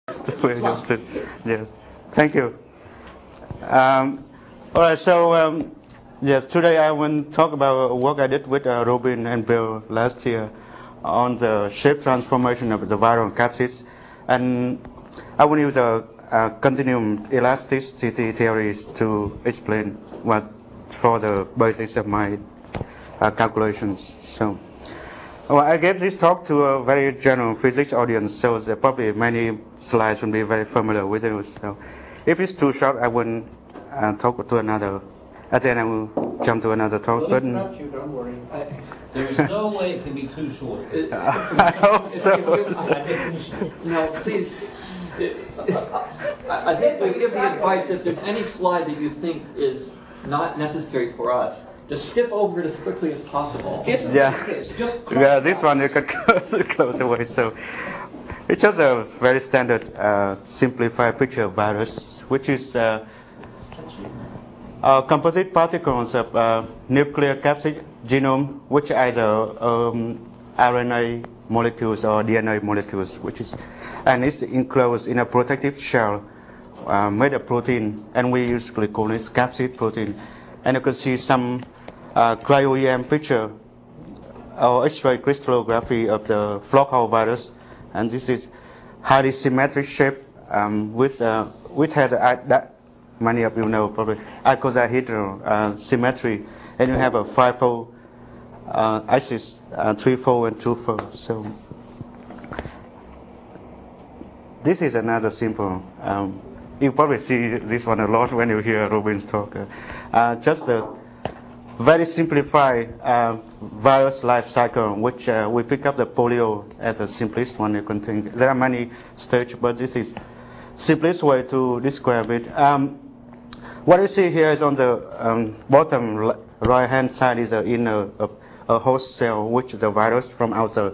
Very interested. Yes. Thank you. Um, all right. So yes, today I will talk about work I did with Robin and Bill last year on the shape transformation of the viral capsids, and I will use a continuum elasticity theories to explain what for the basis of my calculations. So. Well, I gave this talk to a very general physics audience, so there probably many slides will be very familiar with it. So if it's too short, I will talk to another. At the end, I will jump to another talk. We'll interrupt you, don't worry. There's no way it can be too short. I hope so. No, please. I think we give the advice that if there's any slide that you think is not necessary for us, just skip over it as quickly as possible. Yeah, this one you can close away. So it's just a very standard simplified picture of virus, which is composite particles of nuclear capsid genome, which either RNA molecules or DNA molecules, and it's enclosed in a protective shell made of protein, and we usually call it capsid protein. And you can see some cryo-EM picture or X-ray crystallography of the Flockhouse virus, and this is highly symmetric shape which has that many of you know probably icosahedral symmetry, and you have a five-fold axis, three-fold and two-fold. So this is another simple. You probably see this one a lot when you hear Robin's talk. Just a very simplified virus life cycle, which we pick up the polio as the simplest one you can think. There are many stages, but this is simplest way to describe it. What you see here is on the bottom right hand side is in a host cell, which the virus from outer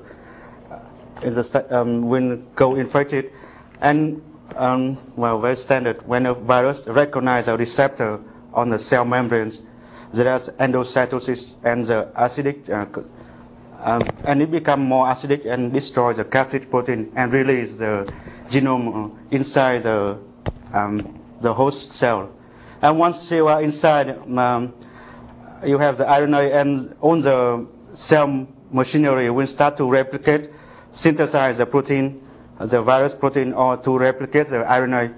will go infected, and well, very standard. When a virus recognizes a receptor on the cell membranes, there is endocytosis and the acidic, and it becomes more acidic and destroys the capsid protein and release the genome inside the host cell. And once you are inside, you have the RNA, and on the cell machinery will start to replicate, synthesize the protein, the virus protein, or to replicate the RNA.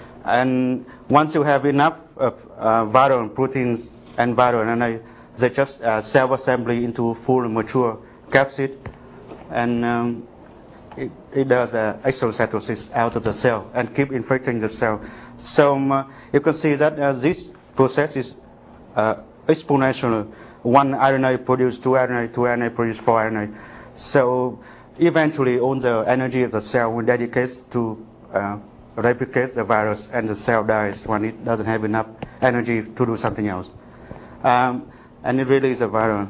And once you have enough viral proteins and viral RNA, they just self-assembly into full mature capsid, and it does exocytosis out of the cell and keep infecting the cell. So you can see that this process is exponential. One RNA produces two RNA, two RNA produce four RNA. So eventually all the energy of the cell will dedicate to replicate the virus, and the cell dies when it doesn't have enough energy to do something else. And it really is a virus.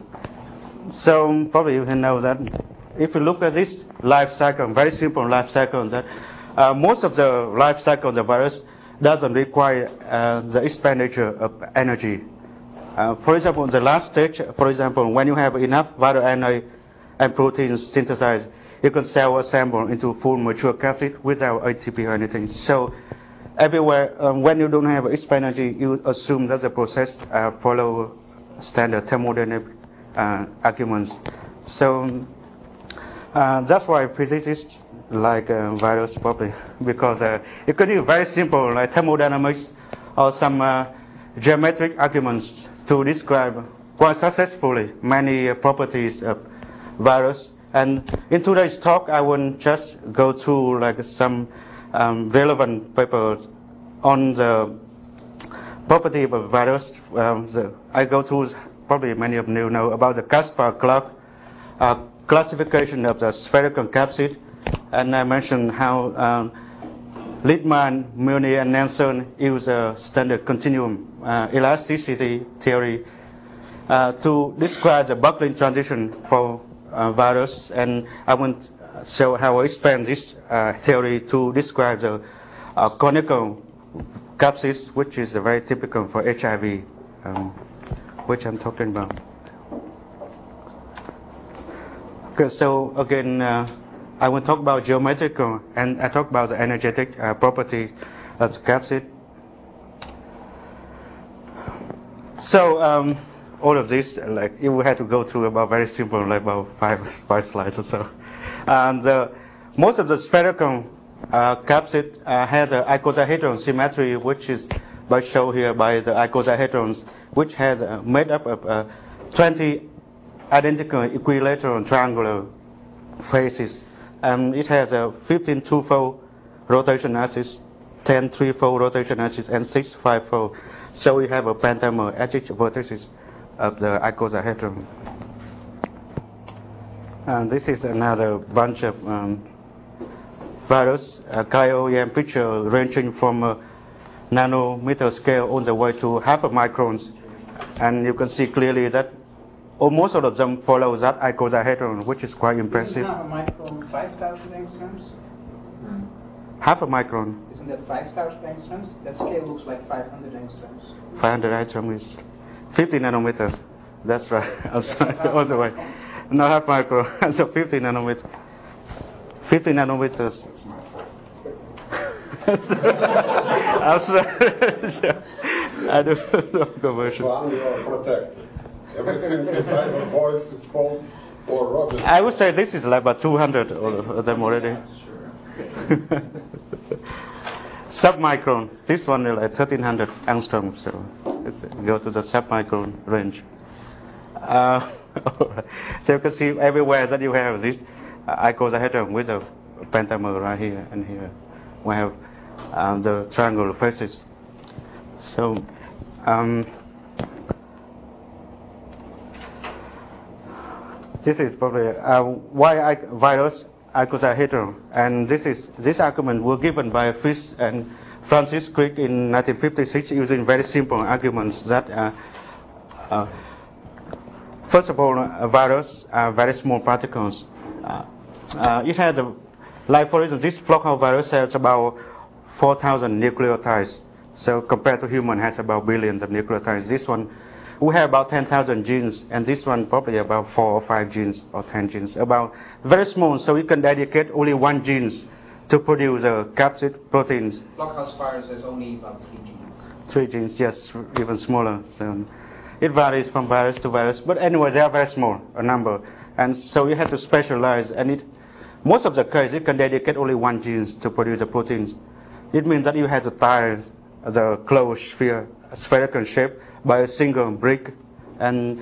So probably you can know that if you look at this life cycle, very simple life cycle, that most of the life cycle of the virus doesn't require the expenditure of energy. For example, the last stage, for example, when you have enough viral RNA and proteins synthesized, you can self-assemble into full mature capsid without ATP or anything. So everywhere, when you don't have expenditure, you assume that the process follow standard thermodynamic arguments. So that's why physicists like virus probably, because it could be very simple, like thermodynamics or some geometric arguments to describe quite successfully many properties of virus. And in today's talk, I will just go through like some relevant papers on the property of a virus. I go through, probably many of you know about the Caspar-Clark classification of the spherical capsid, and I mentioned how Littman, Muni, and Nelson use a standard continuum elasticity theory to describe the buckling transition for virus, and I want to show how I expand this theory to describe the conical capsids, which is very typical for HIV, which I'm talking about. Okay, so again, I will talk about geometrical, and I talk about the energetic property of the capsid. So all of this, like, you will have to go through about very simple, like about five slides or so. And most of the spherical capsid has an icosahedron symmetry, which is shown here by the icosahedrons, which has made up of 20 identical equilateral triangular faces. It has a 15 two-fold rotation axis, 10 three-fold rotation axis, and 6 five-fold. So we have a pentamer at each vertices of the icosahedron. And this is another bunch of virus cryo-EM picture ranging from nanometer scale all the way to half a microns. And you can see clearly that almost all of them follow that icosahedron, which is quite impressive. Isn't half a micron 5,000 angstroms? Half a micron. Isn't that 5,000 angstroms? That scale looks like 500 angstroms. 500 angstroms is 50 nanometers. That's right. I'm sorry, all the way. No, half micron. So 50 nanometers. 50 nanometers. I'm sorry. I don't know conversion. One, you are protected. Everything is either Boris's fault or Roger's. I would say this is like about 200 of them already. Submicron. This one is like 1300 angstrom. So let's go to the submicron range. So you can see everywhere that you have this icosahedron with a pentamer right here and here. We have the triangular faces. So this is probably why virus icosahedron, and this argument was given by Fish and Francis Crick in 1956 using very simple arguments that first of all, a virus are very small particles. It has like for instance, this flockhouse virus has about 4,000 nucleotides. So compared to human, has about billions of nucleotides. This one, we have about 10,000 genes, and this one probably about 4 or 5 genes or 10 genes. About very small, so we can dedicate only one genes to produce capsid proteins. Blockhouse virus has only about 3 genes. 3 genes, yes, even smaller. So it varies from virus to virus, but anyway, they are very small, a number, and so you have to specialize. And most of the case, you can dedicate only one genes to produce the proteins. It means that you have to tie the closed sphere, spherical shape, by a single brick. And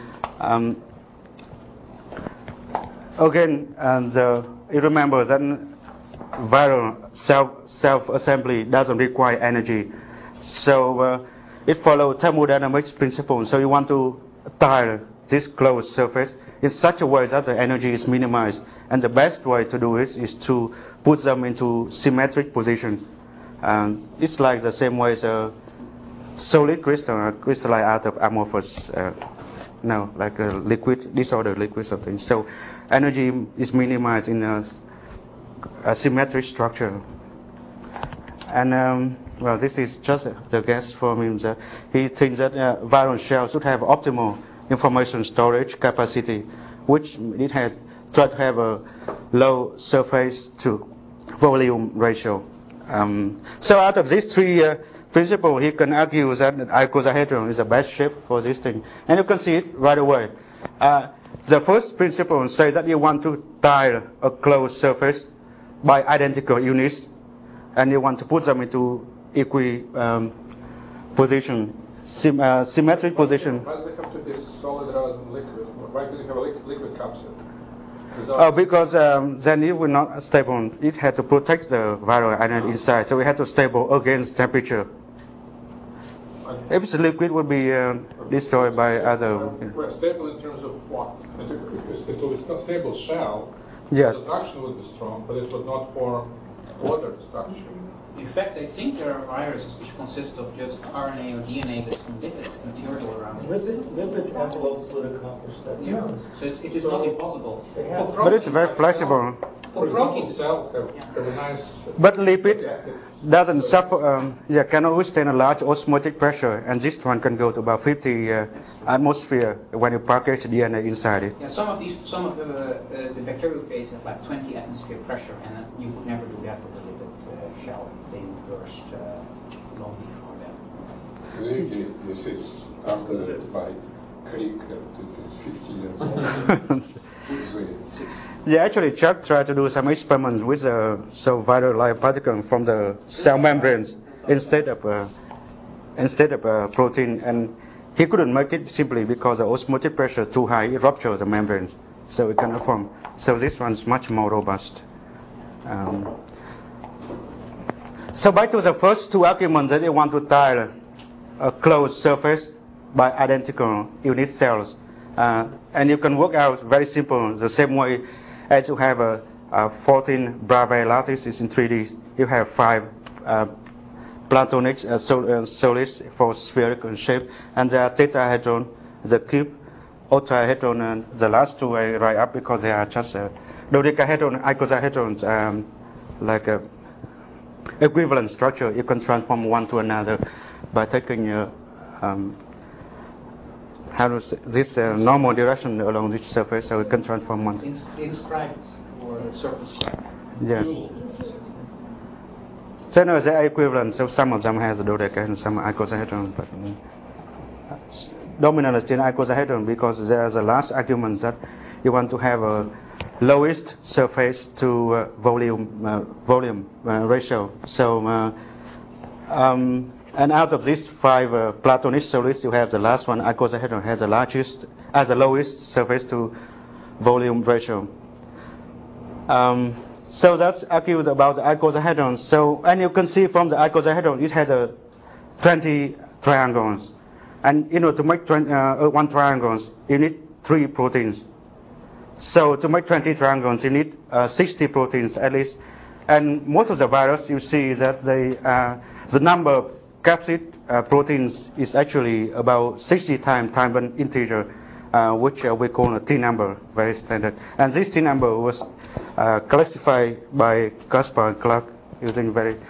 again, you remember that viral self-assembly doesn't require energy. So it follows thermodynamics principle. So you want to tile this closed surface in such a way that the energy is minimized. And the best way to do it is to put them into symmetric position. It's like the same way as a solid crystal, crystalline out of amorphous, like a liquid, disordered liquid something. So energy is minimized in a symmetric structure. And well, this is just the guess from him that he thinks that viral shell should have optimal information storage capacity, which it has tried to have a low surface to volume ratio. So out of these three principles, he can argue that icosahedron is the best shape for this thing. And you can see it right away. The first principle says that you want to tile a closed surface by identical units, and you want to put them into position, symmetric position. Why does it have to be solid rather than liquid? Why can't you have a liquid capsid? Because then it will not stable. It had to protect the viral ion inside, so we had to stable against temperature. If it's liquid, it would be destroyed by other. Well, stable in terms of what? It was a stable shell. Yes. The structure would be strong, but it would not form water structure. In fact, I think there are viruses which consist of just RNA or DNA with some lipids material around it. Lipid envelopes would accomplish that. Yeah. So it is not impossible. But it's very flexible. For example, proteins. cell have a nice. But lipid doesn't suffer, cannot withstand a large osmotic pressure, and this one can go to about 50 atmosphere when you package DNA inside it. Yeah, some of the bacterial phase have like 20 atmosphere pressure, and you would never do that with a lipid shell. They would burst long before that. In any case, they said after my click that it is 50 years old. Yeah, actually, Chuck tried to do some experiments with viral live particle from the cell membranes instead of protein, and he couldn't make it simply because the osmotic pressure too high. It ruptures the membranes, so it cannot form. So this one's much more robust. So back to the first two arguments that they want to tile a closed surface by identical unit cells. And you can work out very simple, the same way as you have a 14 Bravais lattices in 3D. You have 5 Platonic solids for spherical shape, and they are tetrahedron, the cube, octahedron, and the last two I write up because they are just dodecahedron, icosahedrons, like a equivalent structure. You can transform one to another by taking this normal direction along this surface, so we can transform one. Inscribed or circumscribed. Yes. So no, they are equivalent. So some of them has a dodecahedron, some icosahedron, but dominant is in icosahedron because there is a last argument that you want to have a lowest surface to volume ratio. So and out of these 5 Platonic solids, you have the last one, icosahedron, has the largest, as the lowest surface to volume ratio. So that's argued about the icosahedron. So, and you can see from the icosahedron, it has 20 triangles. And to make one triangles, you need 3 proteins. So to make 20 triangles, you need 60 proteins at least. And most of the virus, you see that the number of capsid proteins is actually about 60 times an integer, which we call a T number, very standard. And this T number was classified by Caspar and Clark using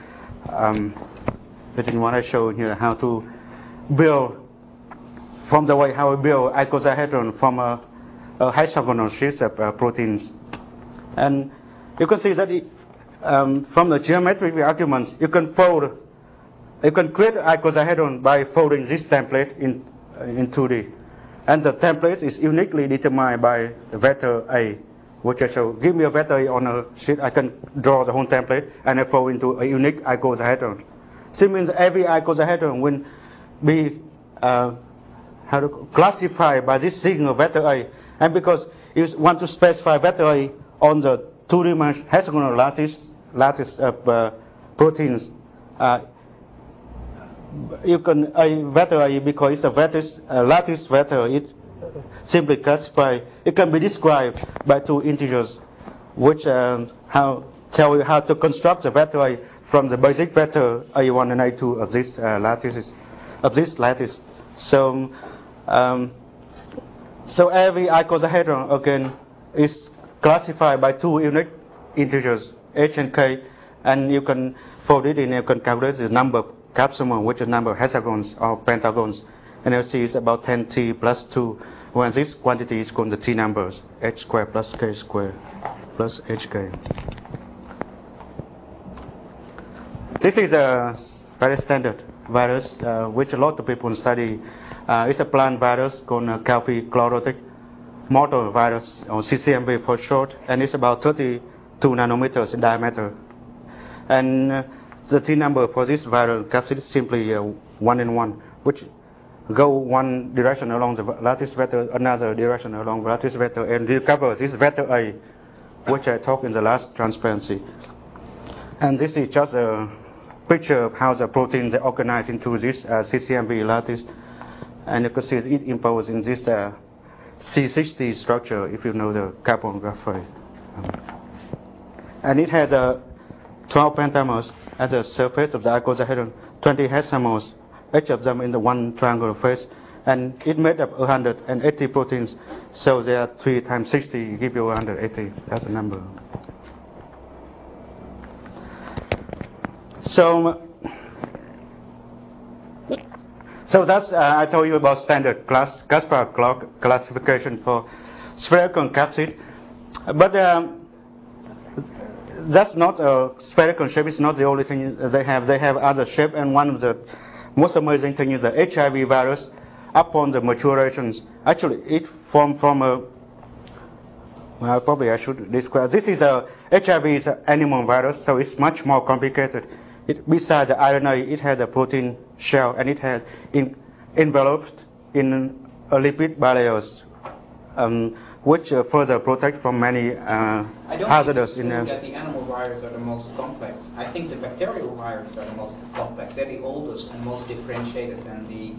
using what I showed here, how to build, from the way how we build icosahedron from a hexagonal sheets of proteins. And you can see that from the geometric arguments, you can create icosahedron by folding this template in 2D. And the template is uniquely determined by the vector A, which I show. Give me a vector A on a sheet, I can draw the whole template and I fold into a unique icosahedron. So it means every icosahedron will be classified by this signal vector A. And because you want to specify vector A on the 2D hexagonal lattice of proteins, you can vector A, because it's a lattice vector, it simply classify. It can be described by 2 integers, which tell you how to construct the vector A from the basic vector A1 and A2 of this lattice. So every icosahedron again is classified by 2 unique integers, h and k, and you can fold it in. You can calculate the number of capsule, which is number of hexagons or pentagons, and you'll see it's about 10t plus 2, when this quantity is called the T numbers, h squared plus k squared plus hk. This is a very standard virus, which a lot of people study. It's a plant virus called Calpi chlorotic motor virus, or CCMV for short, and it's about 32 nanometers in diameter. And the T number for this viral capsid is simply 1 and 1, which go one direction along the lattice vector, another direction along the lattice vector, and recover this vector A, which I talked in the last transparency. And this is just a picture of how the proteins are organized into this CCMV lattice. And you can see it imposed in this C60 structure, if you know the carbon graphite. And it has 12 pentamers at the surface of the icosahedron, 20 hexamers, each of them in the one triangular face, and it made up 180 proteins. So they are 3 times 60 give you 180. That's the number. So that's I told you about standard Kasparov classification for spherical capsid, but that's not a spherical shape. It's not the only thing they have. They have other shape, and one of the most amazing thing is the HIV virus. Upon the maturations, actually it formed from a. Well, probably I should describe. This is a HIV is an animal virus, so it's much more complicated. Besides the RNA, it has a protein shell, and it has enveloped in a lipid bilayers, which further protect from many hazardous. I don't think it's true that the animal viruses are the most complex. I think the bacterial viruses are the most complex. They're the oldest and most differentiated, and the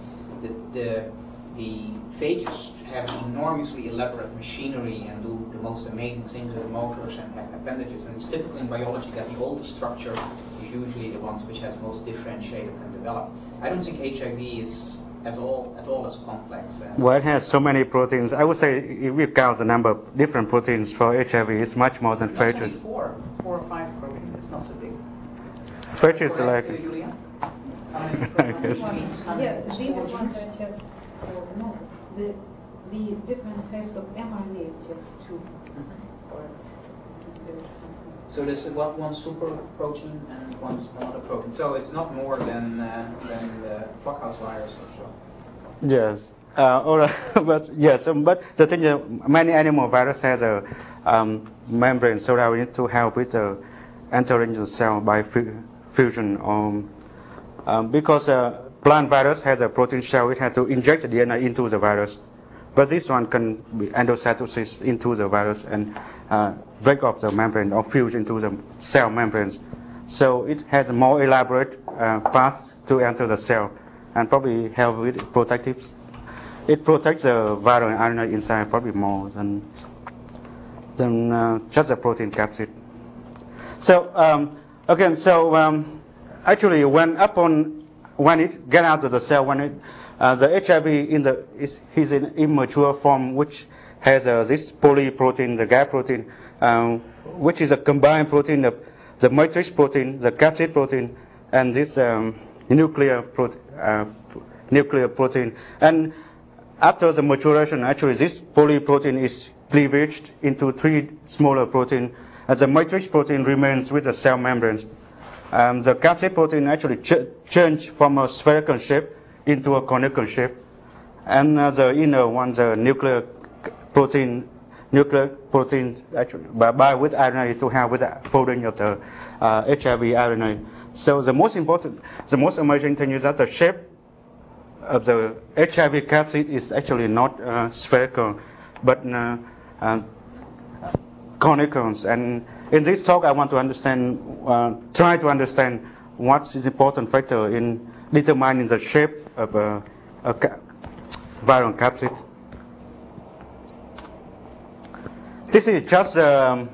phages have enormously elaborate machinery and do the most amazing things with the motors and have appendages. And it's typical in biology that the oldest structure is usually the ones which has most differentiated and developed. I don't think HIV is at all as complex. Well, it has so many proteins. I would say if we count the number of different proteins for HIV, it's much more than phages. Four or five proteins. It's not so big. Phages are like. Julia? How many I guess. Yeah, these ones are just, no, the different types of mRNA is just two. But there is something. So there's one super protein and one other protein. So it's not more than the Flockhouse virus or so. Yes. All right. But yes. But the thing is, many animal virus has a membrane, so that we need to help with entering the cell by fusion. Because plant virus has a protein shell, it has to inject the DNA into the virus. But this one can be endocytosis into the virus and break off the membrane or fuse into the cell membranes. So it has a more elaborate path to enter the cell and probably help with protectives. It protects the viral RNA inside probably more than just the protein capsid. So actually when it get out of the cell, when the HIV is in immature form, which has this polyprotein, the gap protein, which is a combined protein of the matrix protein, the capsid protein, and this nuclear protein. And after the maturation, actually this polyprotein is cleavaged into three smaller proteins, and the matrix protein remains with the cell membranes. The capsid protein actually change from a spherical shape into a conical shape, and the inner one, the nuclear protein actually bind with RNA to help with the folding of the HIV RNA. So the most amazing thing is that the shape of the HIV capsid is actually not spherical, but conicals. And in this talk, I want to try to understand what is important factor in determining the shape of a viral capsid. This is just some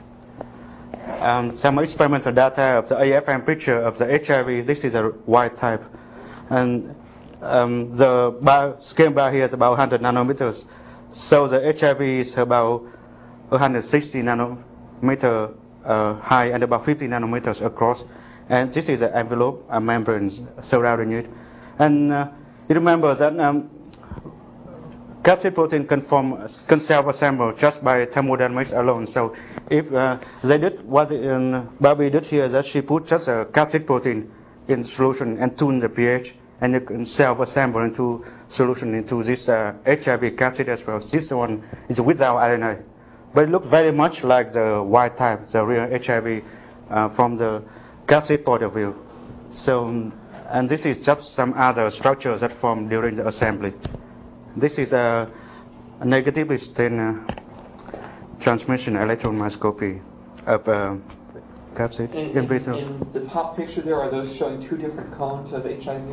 experimental data of the AFM picture of the HIV. This is a wild type, and the scale bar here is about 100 nanometers. So the HIV is about 160 nanometer high and about 50 nanometers across. And this is an envelope, a membrane surrounding it. And you remember that capsid protein can self-assemble just by thermodynamics alone. So if they did what Barbie did here, that she put just a capsid protein in solution and tune the pH, and you can self-assemble into solution into this HIV capsid as well. This one is without RNA, but it looks very much like the wild type, the real HIV from the capsid point of view. So, and this is just some other structures that form during the assembly. This is a negatively stained transmission electron microscopy of capsid in vitro. In the top picture there, are those showing two different cones of HIV?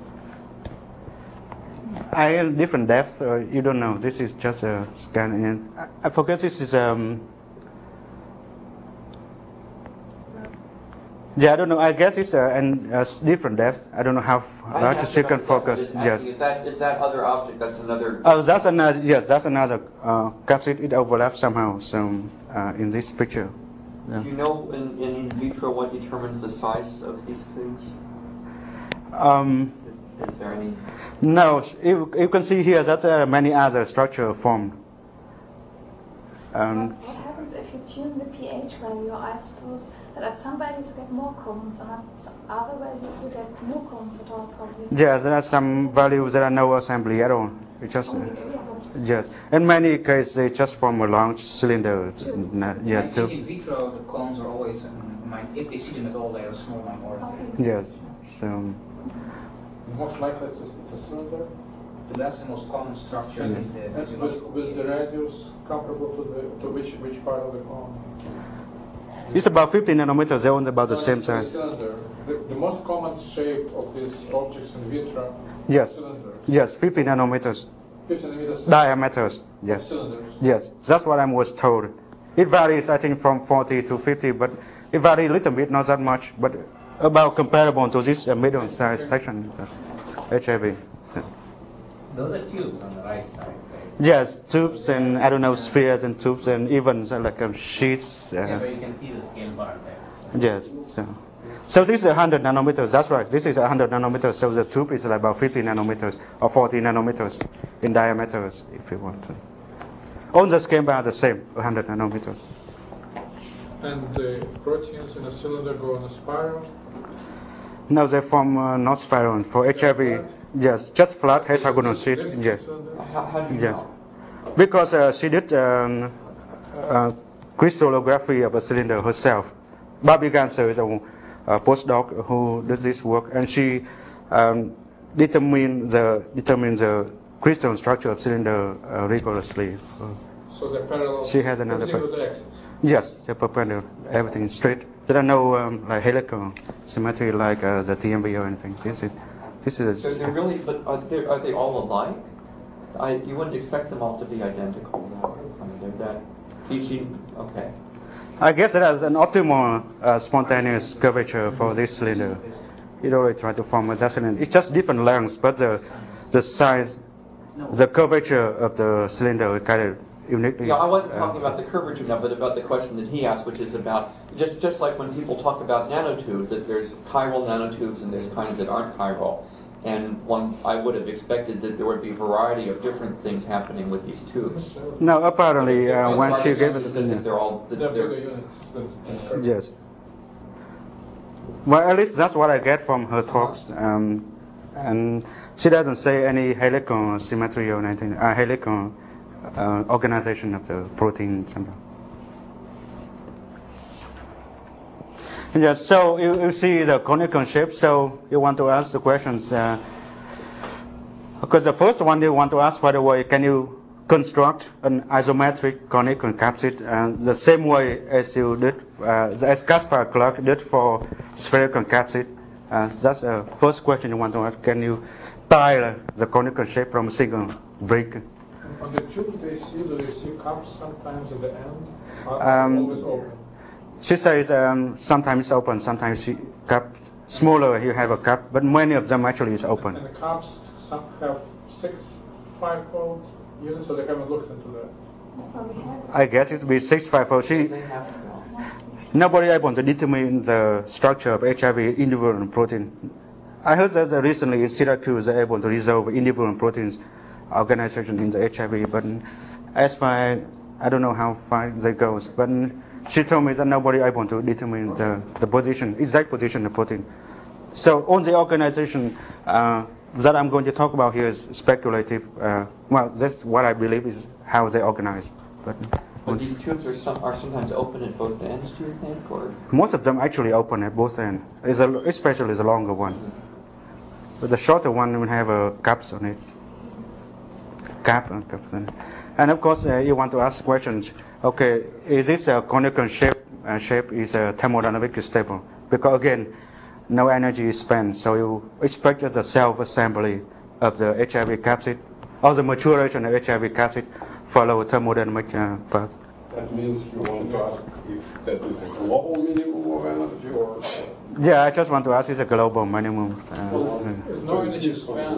Different depths, or you don't know. This is just a scan. And I forget this is yeah, I don't know. I guess it's different depth. I don't know how large the circle focus. Yes. Is that other object? That's another. Oh, that's another. Yes, that's another capsid. It overlaps somehow. So in this picture. Yeah. Do you know in vitro what determines the size of these things? Is there any? No, you can see here that there are many other structures formed. What happens if you tune the pH value? I suppose that at some values you get more cones and at other values you get no cones at all, probably. Yes, there are some values that are no assembly at all. It just yes. In many cases, they just form a long cylinder. Yes, I think tubes. in vitro the cones are always, if they see them at all, they are a small minority. Yes. So. Most likely it's a cylinder. That's the most common structure in the And physiological with the radius comparable to which part of the cone? It's about 50 nanometers. They're all about the same size. Cylinder. The most common shape of these objects in vitro Yes. cylinders. Yes, 50 nanometers. 50 nanometers Diameters. Yes. cylinders. Yes, that's what I was told. It varies, I think, from 40 to 50, but it varies a little bit, not that much, but about comparable to this medium-sized section HIV. Those are tubes on the right side, right? Yes, tubes and I don't know, spheres and tubes and even like sheets. Yeah, but you can see the scale bar there. Yes. So this is 100 nanometers. That's right. This is 100 nanometers. So the tube is like about 50 nanometers or 40 nanometers in diameters, if you want to. All the scale bar are the same, 100 nanometers. And the proteins in a cylinder go in a spiral. No, they form not spiral. For HIV, yes, just flat hexagonal sheet. Yes. How do you know? Because she did crystallography of a cylinder herself. Barbie Ganser is a postdoc who did this work, and she determined the crystal structure of cylinder rigorously. So they're parallel. She has another. Perpendicular to the axis. Yes, they're perpendicular. Everything is straight. There are no like helical symmetry like the TMB or anything. This is. So they're really, but are they all alike? You wouldn't expect them all to be identical. I mean, they're that each. Okay. I guess it has an optimal spontaneous curvature for this cylinder. It already tried to form a cylinder. It's just different lengths, but the size, the curvature of the cylinder is kind of uniquely. Yeah, I wasn't talking about the curvature now, but about the question that he asked, which is about just like when people talk about nanotubes, that there's chiral nanotubes and there's kinds that aren't chiral. And I would have expected that there would be a variety of different things happening with these tubes. No, apparently when she gave it, they're all They're bigger units. yes. Well, at least that's what I get from her talks, and she doesn't say any helical symmetry or anything, helical organization of the protein somehow. Yes, so you see the conical shape, so you want to ask the questions. Because the first one you want to ask, by the way, can you construct an isometric conical capsid the same way as you did, as Caspar Clark did for spherical capsid? That's the first question you want to ask. Can you tile the conical shape from a single brick? On the tube, do they see cups sometimes at the end? Always open. She says sometimes open, sometimes cup. Smaller, you have a cup, but many of them actually is open. And the cups, some have 6 5-fold units, so they haven't looked into that. I guess it would be 6 5-fold. Nobody able to determine the structure of HIV individual protein. I heard that recently in Syracuse they're able to resolve individual proteins organization in the HIV, but as far I don't know how far that goes. But she told me that nobody able to determine the position, exact position of the protein. So on the organization that I'm going to talk about here is speculative. Well, that's what I believe is how they organize. But these tubes are sometimes open at both ends, do you think, or? Most of them actually open at both ends, especially the longer one. Mm-hmm. But the shorter one will have caps on it. Caps on it. And of course, you want to ask questions. Okay, is this a conical shape? Shape is thermodynamically stable because again, no energy is spent. So you expect the self-assembly of the HIV capsid or the maturation of HIV capsid follow a thermodynamic path. That means you want to ask if that is a global minimum of energy or? Yeah, I just want to ask is a global minimum. There's no energy span.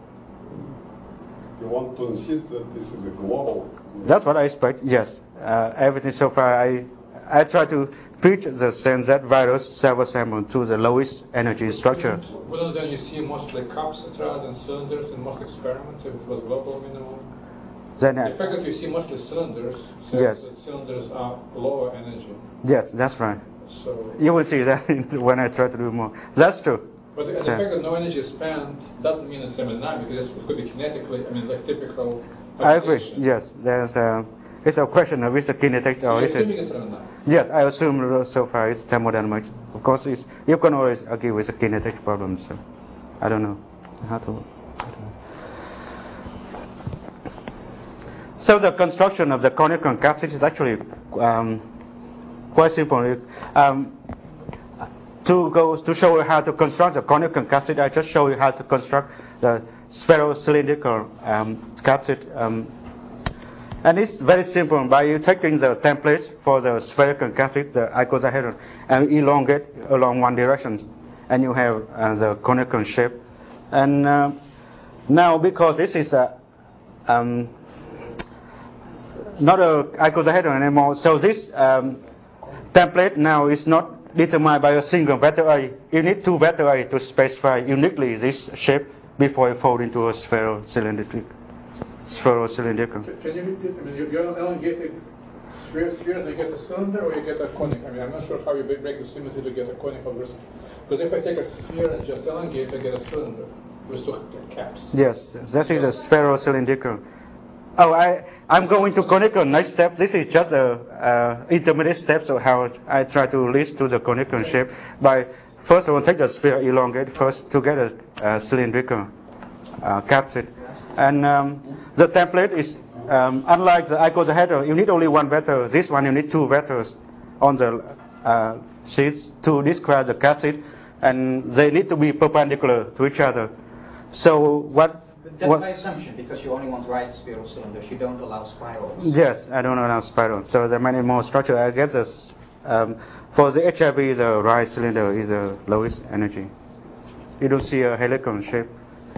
You want to insist that this is a global minimum. That's what I expect, yes. Everything so far, I try to pitch the that virus server sample to the lowest energy structure. Wouldn't then you see mostly cups rather than cylinders in most experiments if it was global minimum? Then, the fact that you see mostly cylinders says yes. that cylinders are lower energy. Yes, that's right. So you will see that when I try to do more. That's true. But the fact that no energy is spent doesn't mean it's thermodynamic, because it could be kinetically, I mean, like typical. I agree. Yes, it's a question of is the kinetics or is it thermodynamic? Yes, I assume so far it's thermodynamics. Of course, you can always argue with the kinetic problem. So I don't know how to. So the construction of the conical capsule is actually quite simple. To show you how to construct the conical capsule, I just show you how to construct the spherocylindrical capsule. And it's very simple. By you taking the template for the spherical capsule, the icosahedron, and elongate along one direction, and you have the conical shape. And now, because this is not a icosahedron anymore, so this template now is not determined by a single vector A. You need two vector A to specify uniquely this shape before you fold into a spherocylindrical. Can you repeat? I mean, you're elongating spheres and you get a cylinder, or you get a conic? I mean, I'm not sure how you break the symmetry to get a conical versus. Because if I take a sphere and just elongate, I get a cylinder with two caps. Yes, that is a spherocylindrical. Oh, I'm going to conical next step. This is just a intermediate steps of how I try to list to the conical shape. By first, I will take the sphere, elongate first to get a cylindrical capsule. And the template is unlike the icosahedron. You need only one vector. This one you need two vectors on the sheets to describe the capsule, and they need to be perpendicular to each other. So that's by assumption, because you only want right spiral cylinders. You don't allow spirals. Yes, I don't allow spirals. So there are many more structures. I guess this, for the HIV, the right cylinder is the lowest energy. You don't see a helical shape.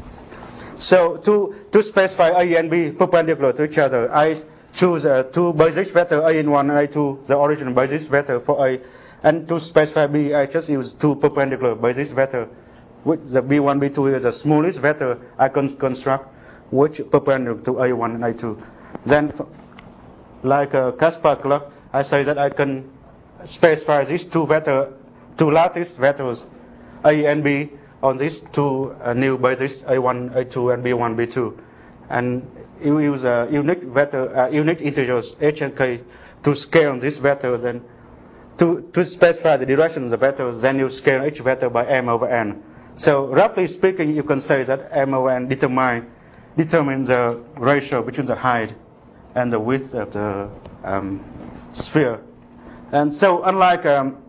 So to specify A and B perpendicular to each other, I choose two basis vector A1 and A2, the origin basis vector for A. And to specify B, I just use two perpendicular basis vector. With the B1, B2 is the smallest vector I can construct, which perpendicular to A1 and A2. Then, like Caspar clock, I say that I can specify these two lattice vectors, A and B, on these two new bases, A1, A2, and B1, B2. And you use unique integers, H and K, to scale these vectors, and to specify the direction of the vectors, then you scale each vector by M over N. So roughly speaking, you can say that M over N determine the ratio between the height and the width of the sphere. And so unlike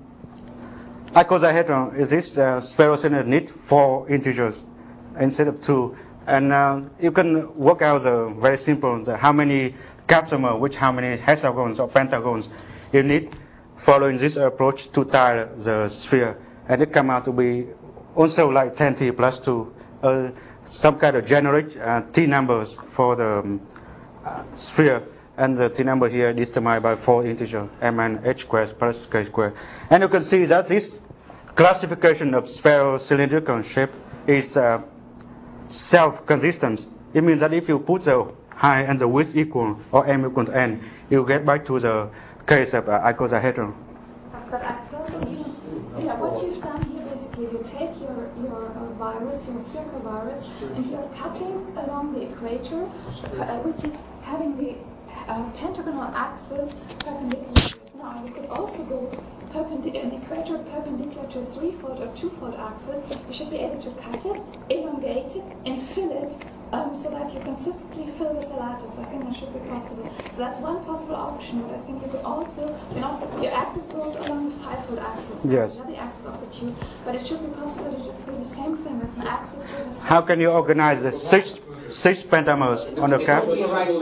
icosahedron, this spherocylinder need 4 integers instead of 2. And you can work out very simple how many capsomers, how many hexagons or pentagons you need following this approach to tile the sphere. And it come out to be also like 10t plus 2, some kind of generic t numbers for the sphere. And the t number here is determined by 4 integers, m and h squared plus k squared. And you can see that this classification of spherocylindrical shape is self-consistent. It means that if you put the height and the width equal, or m equal to n, you get back to the case of icosahedron. But Axel, what you've done here basically, you take your virus, your spherical virus, and you're cutting along the equator, which is having the pentagonal axis perpendicular. Now you could also go an equator perpendicular to a 3-fold or 2-fold axis. You should be able to cut it, elongate it, and fill it so that you consistently fill with a lattice. I think that should be possible. So that's one possible option. But I think you could also, your axis goes along the 5-fold axis. Yes. Not the axis of the tube, but it should be possible to do the same thing with an axis with a. How can you organize the six pentamers on the cap?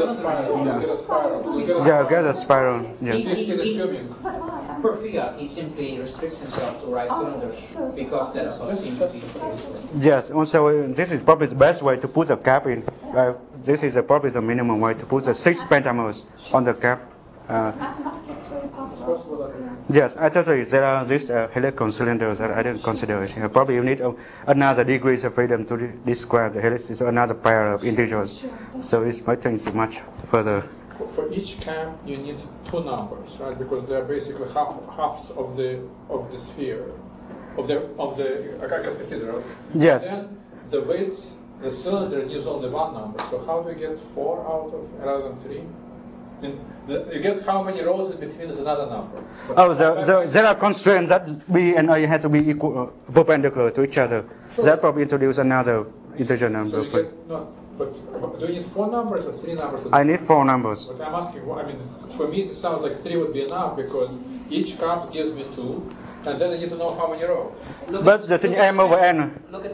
Yeah, get a spiral. Yeah. Per Fiat, he simply restricts himself to right cylinders because that's what seems to be the case. Yes, also this is probably the best way to put a cap in. This is probably the minimum way to put the 6 pentamers on the cap. Mathematically, it's really possible. Yes, I thought there are these helical cylinders that I didn't consider it. Probably you need another degrees of freedom to describe the helix. It's another pair of integers. So my thing is much further. For each cap, you need two numbers, right? Because they're basically halves of the sphere, of the icosahedral. Yes. Then the weights, the cylinder needs only one number. So how do you get 4 out of rather than 3? And you get how many rows in between is another number. There are constraints that B and A have to be equal, perpendicular to each other. Sure. That probably introduce another integer number. So you get, no, but do you need 4 numbers or 3 numbers? I need 4 numbers. But I'm asking, I mean, for me it sounds like 3 would be enough because each cap gives me 2, and then I need to know how many rows. But the thing M over N.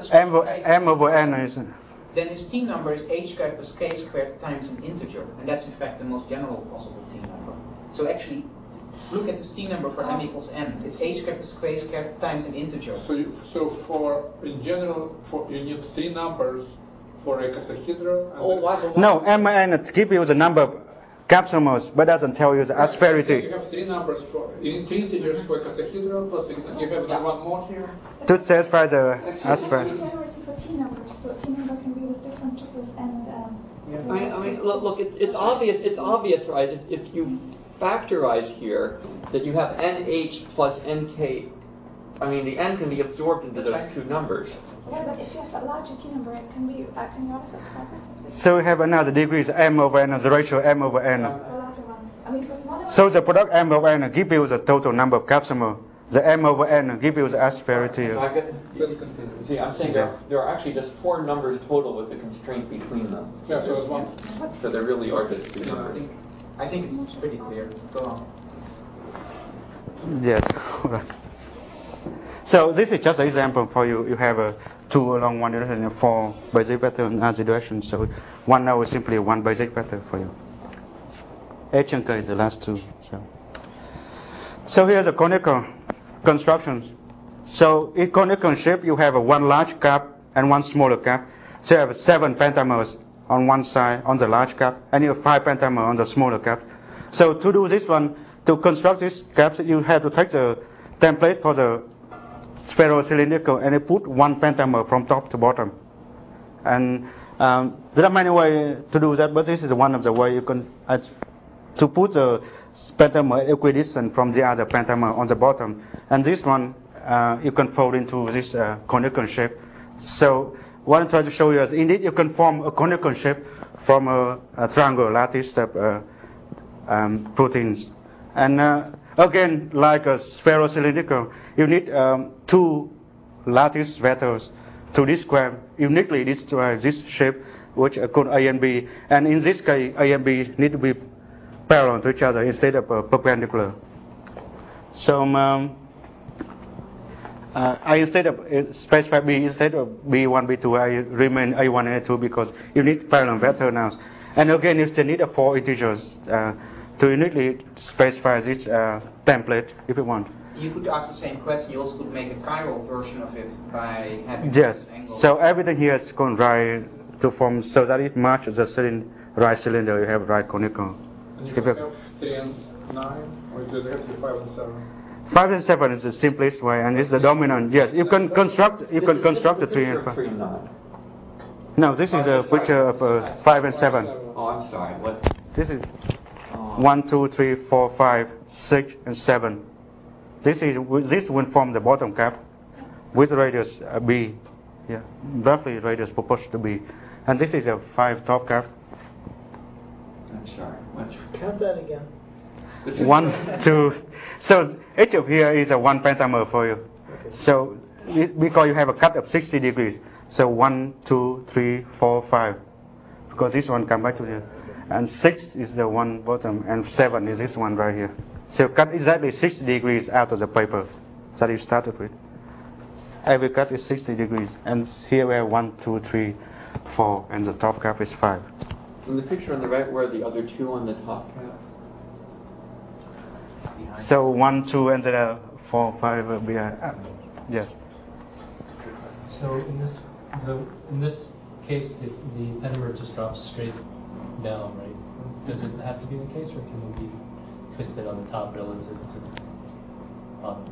M over N is. Then his T number is h squared plus k squared times an integer, and that's in fact the most general possible T number. So actually, look at this T number for m equals n. It's h squared plus k squared times an integer. So for in general, you need 3 numbers for icosahedral. No, M and N give you the number of capsomers, but doesn't tell you the asperity. So you have 3 numbers you need 3 integers for icosahedral, plus you have one more here. To satisfy the asperity. For T numbers, so T number can be as different as n and m. I mean, look, it's obvious. It's obvious, right? If you factorize here that you have nh plus nk, I mean, the n can be absorbed into those 2 numbers. Yeah, but if you have a larger T number, it can be also separate. So we have another degrees m over n, the ratio m over n. For larger ones. I mean, for smaller ones. So the product m over n give you the total number of capsomer. The m over n give you the asperity. See, I'm saying there are actually just 4 numbers total with a constraint between them. Yeah, so it's 1. So there really are just 2 numbers. I think it's pretty clear. Go on. Yes. So this is just an example for you. You have a 2 along one direction and 4 basic vector in other directions. So 1 now is simply 1 basic vector for you. H and K is the last 2. So here's the conical constructions. So in conical shape, you have a 1 large cap and 1 smaller cap. So you have 7 pentamers on one side on the large cap, and you have 5 pentamers on the smaller cap. So to do this one, to construct these caps, you have to take the template for the spherocylindrical and you put 1 pentamer from top to bottom. And there are many ways to do that, but this is one of the ways you can to put the pentamer equidistant from the other pentamer on the bottom. And this one you can fold into this conical shape. So what I'm trying to show you is indeed you can form a conical shape from a triangular lattice of proteins. And again, like a spherocylindrical, you need 2 lattice vectors to describe uniquely this shape, which are called A and B. And in this case, A and B need to be parallel to each other instead of perpendicular. So I instead of specify B instead of B1, B2, I remain A1 and A2 because you need parallel vector now. And again, you still need 4 integers to uniquely specify this template if you want. You could ask the same question. You also could make a chiral version of it by having yes. Angle. So everything here is going right to form so that it matches the right cylinder. You have right conical. And you can have 3 and 9, or do they have to be 5 and 7? 5 and 7 is the simplest way, and it's the dominant. Yes, you can construct. You can construct the 3 and 5. 3 and 9. No, this is a picture of 5 and 7. Oh, I'm sorry. What? This is 1, 2, 3, 4, 5, 6, and 7. This will form the bottom cap with radius B. Yeah, roughly radius proportional to B. And this is a 5 top cap. I'm sorry. What? Count that again. 1, 2. So each of here is a 1 pentamer for you. Okay. So because you have a cut of 60 degrees. So 1, 2, 3, 4, 5. Because this one come back to here. And 6 is the one bottom, and 7 is this one right here. So cut exactly 60 degrees out of the paper that you started with. Every cut is 60 degrees. And here we have 1, 2, 3, 4, and the top cap is 5. In the picture on the right, where are the other 2 on the top cap? So 1, 2, and then 4, 5 behind. Yes. So in this case, the pentamer just drops straight down, right? Does it have to be the case, or can it be twisted on the top relative to the bottom.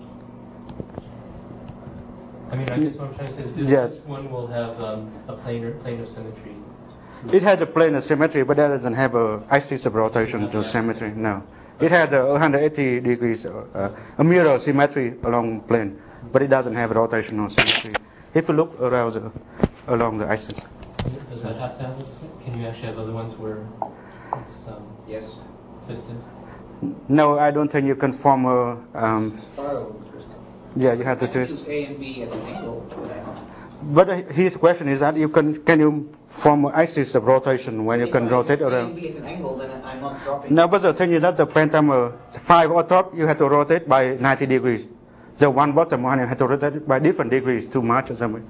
I mean, I guess what I'm trying to say is this one will have a plane of symmetry. It has a plane of symmetry, but that doesn't have a axis of rotation to symmetry. No, it has a 180 degrees, a mirror symmetry along plane, but it doesn't have rotational symmetry. If you look around along the axis. Does that have to have? Can you actually have other ones where it's Yes. twisted? No, I don't think you can form a. Yeah, you have to twist. choose A and B at an angle. But his question is that can you form an axis of rotation when you can rotate If around? A and B at an angle, then I'm not dropping. No, but the thing is that the pentamer 5 on top you have to rotate by 90 degrees. The one bottom one you have to rotate by different degrees, too much or something.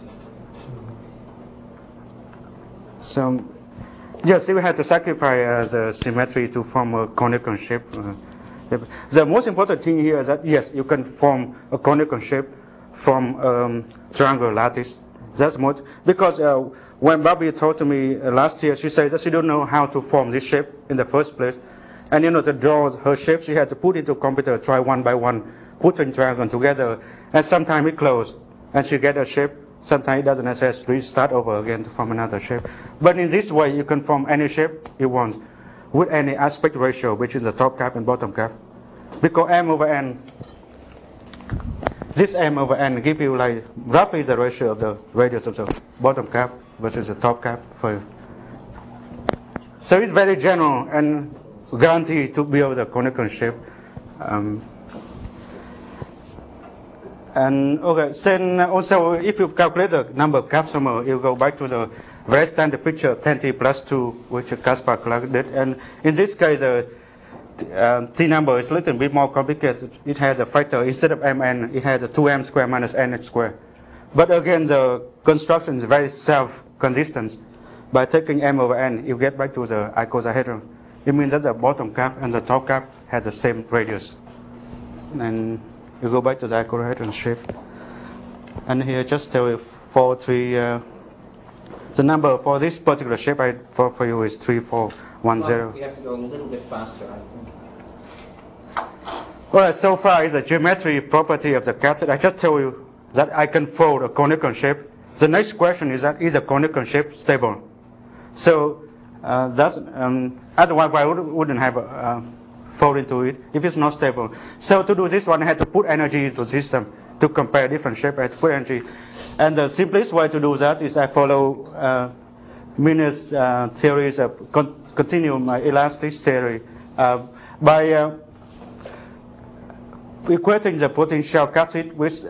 So yes, you have to sacrifice the symmetry to form a conical shape. The most important thing here is that yes, you can form a conical shape from triangular lattice. That's most because when Bobby told to me last year, she said that she don't know how to form this shape in the first place, and to draw her shape, she had to put into a computer, try one by one, put in triangle together, and sometimes it closed, and she get a shape. Sometimes it doesn't necessarily start over again to form another shape. But in this way, you can form any shape you want with any aspect ratio between the top cap and bottom cap. Because m over n, this m over n give you like roughly the ratio of the radius of the bottom cap versus the top cap for you. So it's very general and guaranteed to build a conical shape. And okay, then also if you calculate the number of cap somewhere, you go back to the very standard picture 10t plus 2, which Caspar Clark did. And in this case, t number is a little bit more complicated. It has a factor, instead of mn, it has a 2m squared minus nx squared. But again, the construction is very self-consistent. By taking m over n, you get back to the icosahedron. It means that the bottom cap and the top cap has the same radius. And you go back to the icosahedron shape. And here just tell you the number for this particular shape for you is 3410. We have to go a little bit faster, I think. Well, so far is the geometry property of the cap that I just tell you that I can fold a conical shape. The next question is that is a conical shape stable? So that's otherwise I wouldn't have fold into it if it's not stable. So to do this one, I had to put energy into the system to compare different shapes. I had to put energy, and the simplest way to do that is I follow Minus theories of continuum elastic theory by equating the potential capacity with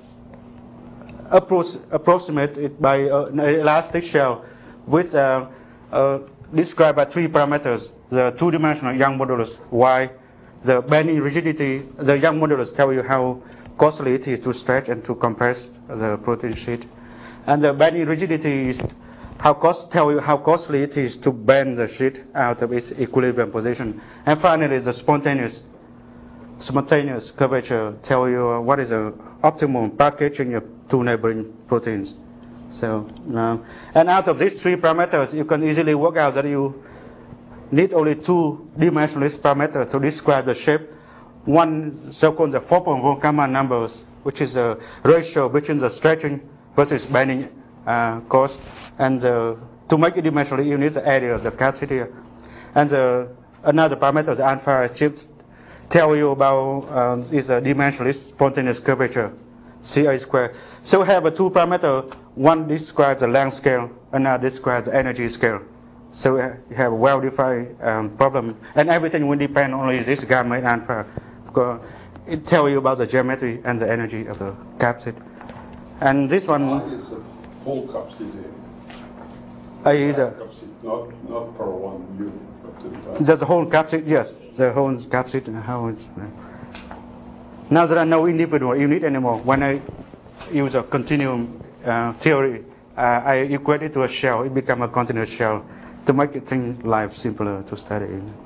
approximate it by an elastic shell with described by 3 parameters: the 2-dimensional Young modulus Y, the bending rigidity. The Young modulus tell you how costly it is to stretch and to compress the protein sheet, and the bending rigidity is tell you how costly it is to bend the sheet out of its equilibrium position. And finally, the spontaneous curvature tell you what is the optimum packaging of 2 neighboring proteins. So, and out of these 3 parameters, you can easily work out that you need only 2-dimensionalist parameters to describe the shape. One so-called the 4.1 gamma numbers, which is a ratio between the stretching versus bending cost. And to make it dimensionally, you need the area of the capacity. And another parameter, the alpha shift, tell you about is a dimensionless spontaneous curvature, Ci squared. So we have 2 parameters. One describes the length scale, another describes the energy scale. So you have a well-defined problem, and everything will depend on this gamma and alpha, because it tells you about the geometry and the energy of the capsid. And this one is a full capsid. Is not per one unit, but just the whole capsid. Yes, the whole capsid and how it's. Now there are no individual unit anymore. When I use a continuum theory, I equate it to a shell. It becomes a continuous shell to make things life simpler to study.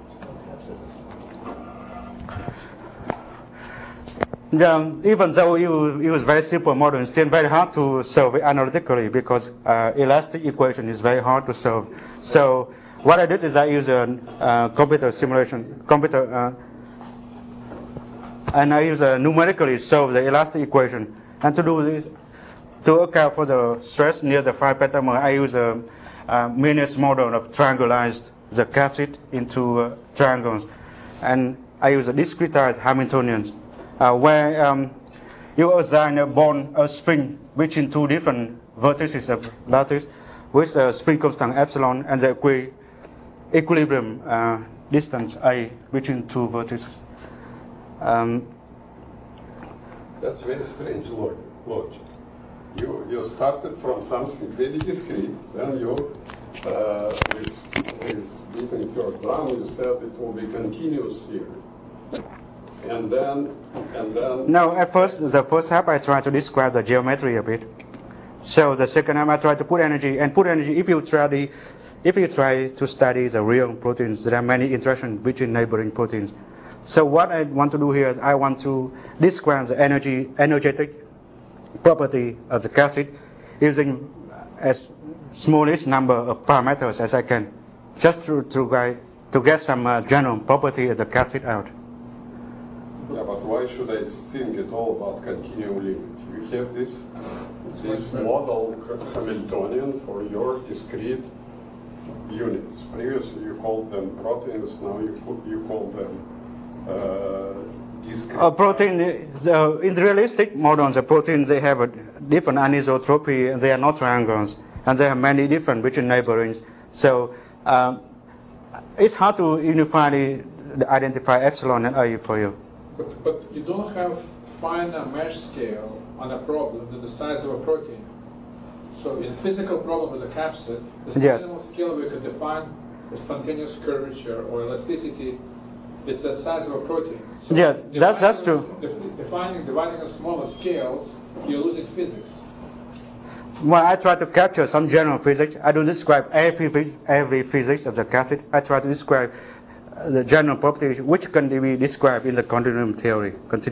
Even though you use very simple model, it's still very hard to solve it analytically because elastic equation is very hard to solve. So what I did is I use a computer simulation, and I use numerically solve the elastic equation. And to do this, to account for the stress near the phi pentamer, I use a Meares model of triangulized the capsid into triangles, and I use a discretized Hamiltonian, where you assign a spring between two different vertices of lattice with a spring constant epsilon and the equilibrium distance a between two vertices. That's very strange logic. You started from something very discrete, then you with beaten pure drum, you said it will be continuous theory. And then No, at first, the first half I tried to describe the geometry a bit. So the second half I tried to put energy. If you try to study the real proteins, there are many interactions between neighboring proteins. So what I want to do here is I want to describe the energetic property of the capsid using as smallest number of parameters as I can, just to get some general property of the capsid out. Yeah, but why should I think at all about continuum limit? You have this model Hamiltonian for your discrete units. Previously you called them proteins, now you call them discrete. Protein, in the realistic models, the proteins, they have a different anisotropy, and they are not triangles, and they have many different between neighborings. So it's hard to uniformly identify epsilon and A for you. But you don't have finer mesh scale on a problem than the size of a protein. So in a physical problem with a capsid, the minimal scale we could define a spontaneous curvature or elasticity, it's the size of a protein. So yes, that's true. Dividing on smaller scales, you're losing physics. Well, I try to capture some general physics. I don't describe every physics of the capsid. I try to describe the general properties which can be described in the continuum theory.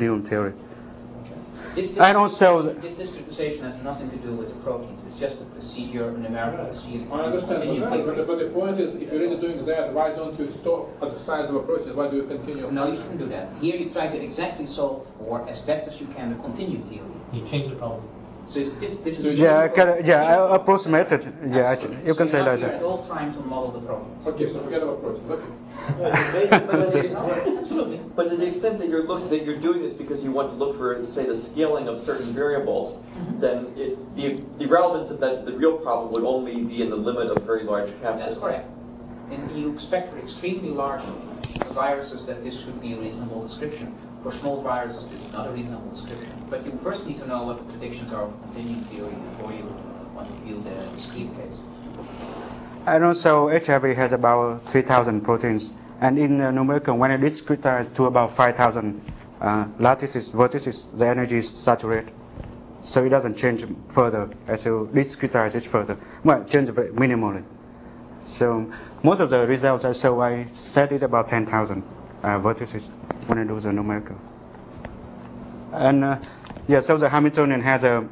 And also, this discretization has nothing to do with the proteins. It's just a procedure, a numerical procedure. I understand, but the point is, if you're really doing that, why don't you stop at the size of a protein? Why do you continue? No, you shouldn't do that. Here you try to exactly solve for, as best as you can, the continuum theory. You change the problem. So this is I approximated. Yeah, absolutely. you can say that. You're at all trying to model the problem. Okay, so forget about proteins. Okay. Absolutely. But to the extent that you're doing this because you want to look for, say, the scaling of certain variables, then the relevance of that, the real problem would only be in the limit of very large capsids. That's correct. And you expect for extremely large viruses that this should be a reasonable description. For small viruses, this is not a reasonable description. But you first need to know what the predictions are of continuum theory before you want to view the discrete case. And also, HIV has about 3,000 proteins. And in numerical, when it discretized to about 5,000 vertices, the energy is saturated. So it doesn't change further as you discretize it further. Well, it changes very minimally. So most of the results I show, I set it about 10,000 vertices when I do the numerical. And so the Hamiltonian has a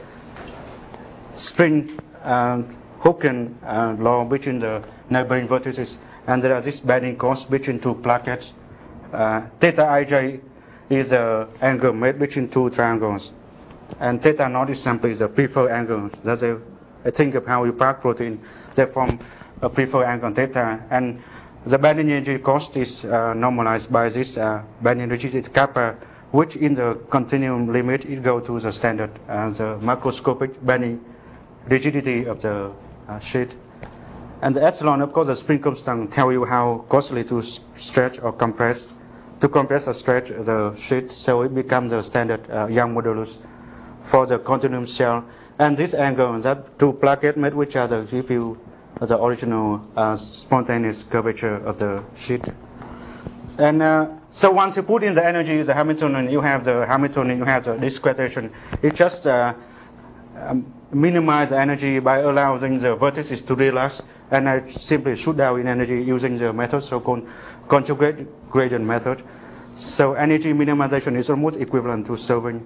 spring Hookean law between the neighboring vertices, and there are this bending cost between two plaquettes. Theta ij is the angle made between two triangles, and theta naught is simply the preferred angle. That's a think of how you pack protein. They form a preferred angle theta, and the bending energy cost is normalized by this bending rigidity kappa, which in the continuum limit it goes to the standard, the macroscopic bending rigidity of the sheet. And the epsilon, of course, the spring constant tell you how costly to stretch or compress. To compress or stretch the sheet, so it becomes the standard Young modulus for the continuum shell. And this angle, that two plaquettes made which are give you the original spontaneous curvature of the sheet. And so once you put in the energy, the Hamiltonian, you have the discretization. It just minimize the energy by allowing the vertices to relax, and I simply shoot down in energy using the method so-called conjugate gradient method. So energy minimization is almost equivalent to solving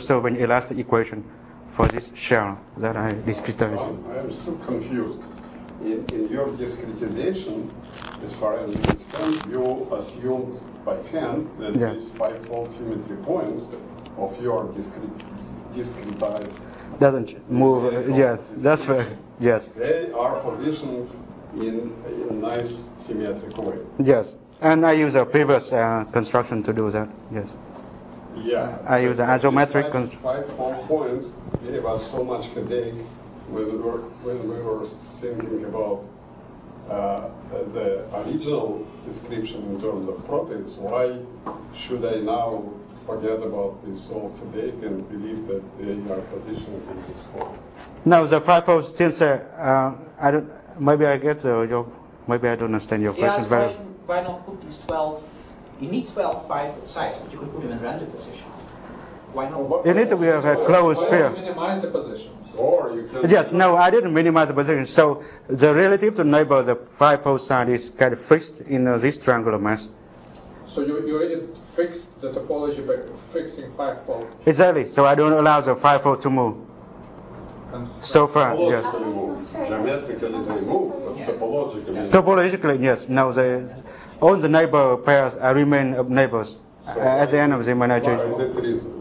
elastic equation for this shell that I discretized. I am still confused. in your discretization, as far as I understand, you assumed by hand that these 5-fold symmetry points of your discretized doesn't move. Yes, that's right. Yes. They are positioned in a nice symmetrical way. Yes, and I use a previous construction to do that. Yes. Yeah. I use an isometric construction. 5-fold points gave us so much headache when we were thinking about the original description in terms of proteins. Why should I now forget about this whole headache and believe that they are positioned in this form? No, the 5-fold since I don't. Maybe I get your. Maybe I don't understand your question very. Why not put these 12? You need 12 5-fold sites, but you could put them in random positions. Why not? You need to be a closed sphere. Minimize the positions. Or you can. Yes, no, I didn't minimize the position. So the relative to neighbor, the 5-fold side is kind of fixed in this triangular mass. So you already fixed the topology by fixing 5-fold. Exactly. So I don't allow the 5-fold to move. And So far, yes. Topologically move. Geometrically they move, but topologically. Topologically, yes. No, all the neighbor pairs remain neighbors at the end of the Riemann-Elegation. Why is it reasonable?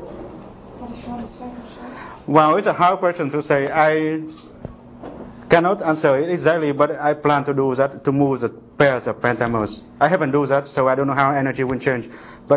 Well, it's a hard question to say. I cannot answer it exactly, but I plan to do that, to move the pairs of pentamers. I haven't done that, so I don't know how energy will change. But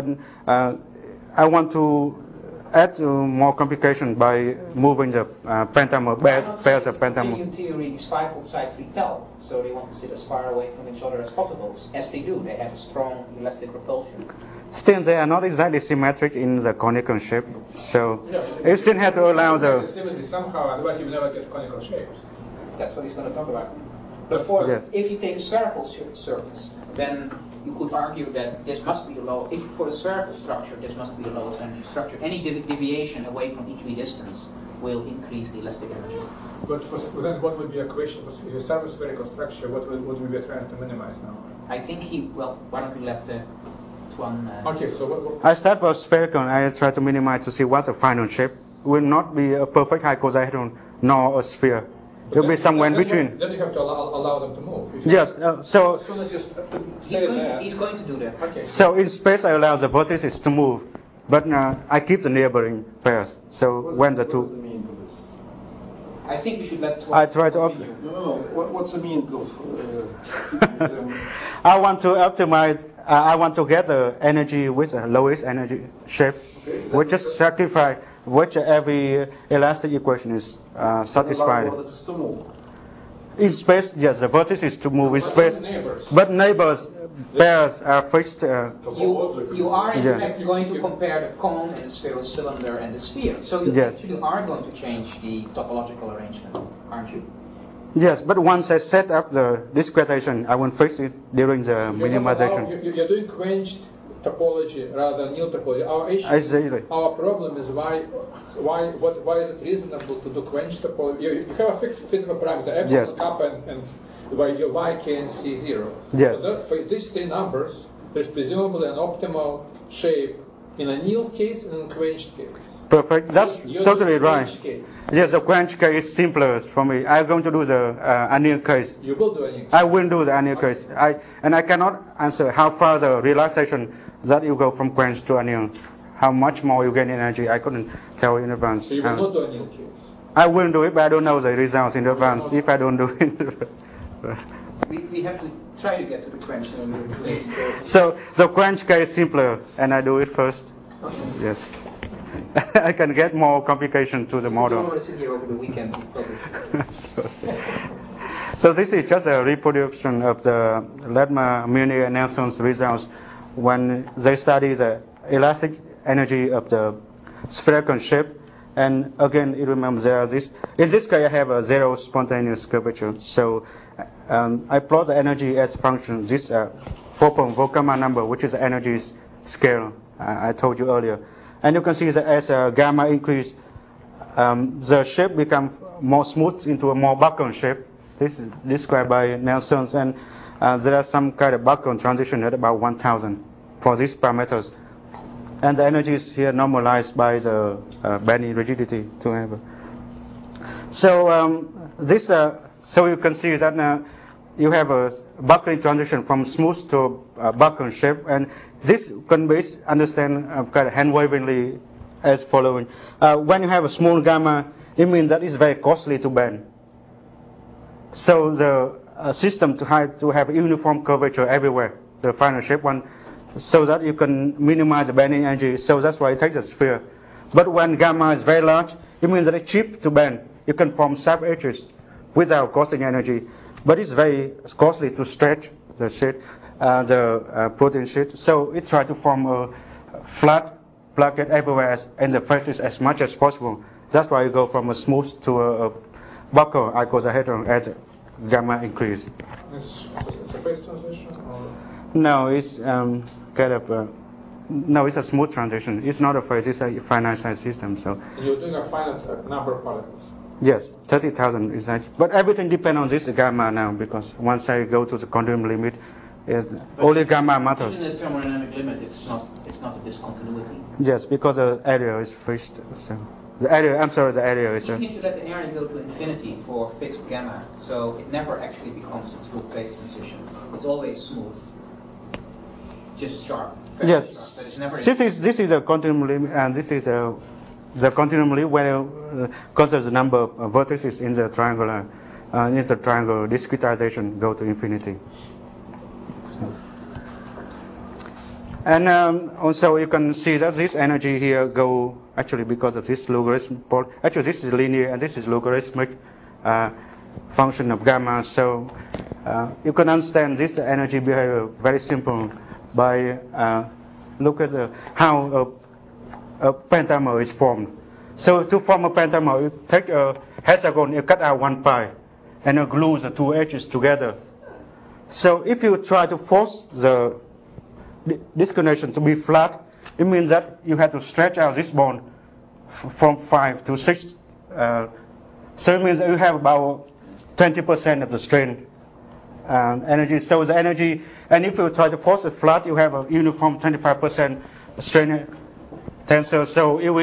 I want to add more complication by moving the pentamer, pairs of pentamer. In theory, these 5-fold sites repel, so they want to sit as far away from each other as possible. As they do, they have a strong elastic repulsion. Still, they are not exactly symmetric in the conical shape, so you still have to allow the symmetry somehow, otherwise you will never get conical shapes. That's what he's going to talk about. But if you take a spherical surface, then you could argue that this must be a low. If for a spherical structure, this must be a lowest energy structure. Any deviation away from equidistance will increase the elastic energy. But then, what would be a question? If you start with spherical structure, what would we be trying to minimize now? I think why don't we let Tuan... Okay, so what? I start with spherical and I try to minimize to see what's the final shape. Will not be a perfect icosahedron nor a sphere. It will be somewhere in between. Then you have to allow them to move. Yes, so as soon as you he's going to do that. Okay. So in space I allow the vertices to move, but I keep the neighboring pairs. So when the two... What does the mean to this? I think we should let Tuan... I try to... No. What's the mean of... I want to optimize... I want to get the energy with the lowest energy shape, which is sacrifice, which every elastic equation is satisfied. In space, yes, the vertex is to move in space, but neighbors pairs are fixed. You are in fact going to compare the cone and the spheral cylinder and the sphere, so you actually are going to change the topological arrangement, aren't you? Yes, but once I set up the discretization, I will fix it during the minimization. You're doing quenched topology rather than nil topology. Our issue, our problem is why is it reasonable to do quenched topology? You have a fixed physical parameter, epsilon, kappa, and where your y, k, and c 0. Yes. So for these three numbers, there's presumably an optimal shape in a nil case and in a quenched case. Perfect. That's totally right. Yes, the quench case is simpler for me. I'm going to do the anneal case. You will do anneal case. I will do the anneal case. I cannot answer how far the relaxation that you go from quench to anneal. How much more you gain energy, I couldn't tell in advance. So you will not do anneal case? I will do it, but I don't know the results in advance if I don't do it. We have to try to get to the quench in a little bit. So the quench case is simpler, and I do it first. Okay. Yes. I can get more complication to the model. You don't want to sit here over the weekend to publish. So this is just a reproduction of the Ledma, Munir, and Nelson's results when they study the elastic energy of the spherical shape. And again, you remember there are this. In this case, I have a zero spontaneous curvature. So I plot the energy as function. This 4-point Volckmann number, which is the energy scale I told you earlier. And you can see that as gamma increase, the shape becomes more smooth into a more Buckle shape. This is described by Nelson's, and there are some kind of Buckle transition at about 1000 for these parameters. And the energy is here normalized by the bending rigidity to have. So this So you can see that you have a buckling transition from smooth to buckle shape, and this can be understand kind of hand wavingly as following. When you have a small gamma, it means that it's very costly to bend. So the system to have uniform curvature everywhere, the final shape one, so that you can minimize the bending energy. So that's why you take the sphere. But when gamma is very large, it means that it's cheap to bend. You can form sharp edges without costing energy. But it's very costly to stretch the sheet, the protein sheet. So it tries to form a flat placket everywhere in the faces as much as possible. That's why you go from a smooth to a buckle icosahedron as gamma increase. It's a phase transition, or? No, it's kind of no, it's a smooth transition. It's not a phase. It's a finite size system. So. And you're doing a finite number of particles. Yes, 30,000 is that. But everything depends on this gamma now, because once I go to the continuum limit, only gamma matters. Even the thermodynamic limit, it's not a discontinuity. Yes, because the area is fixed. So the area, I'm sorry, the area is. Even if you let the area go to infinity for fixed gamma, so it never actually becomes a true phase transition. It's always smooth, just sharp. Yes, sharp, but it's never this is a continuum limit, and this is the continuum limit where considers the number of vertices in the triangular discretization go to infinity. So. And also you can see that this energy here go actually because of this logarithm. Actually, this is linear and this is logarithmic function of gamma. So you can understand this energy behavior very simple by look at how a pentamer is formed. So to form a pentamer, you take a hexagon, you cut out one pi, and you glue the two edges together. So if you try to force the this connection to be flat, it means that you have to stretch out this bond from 5 to 6. So it means that you have about 20% of the strain energy. So the energy, and if you try to force it flat, you have a uniform 25% strain tensor. So you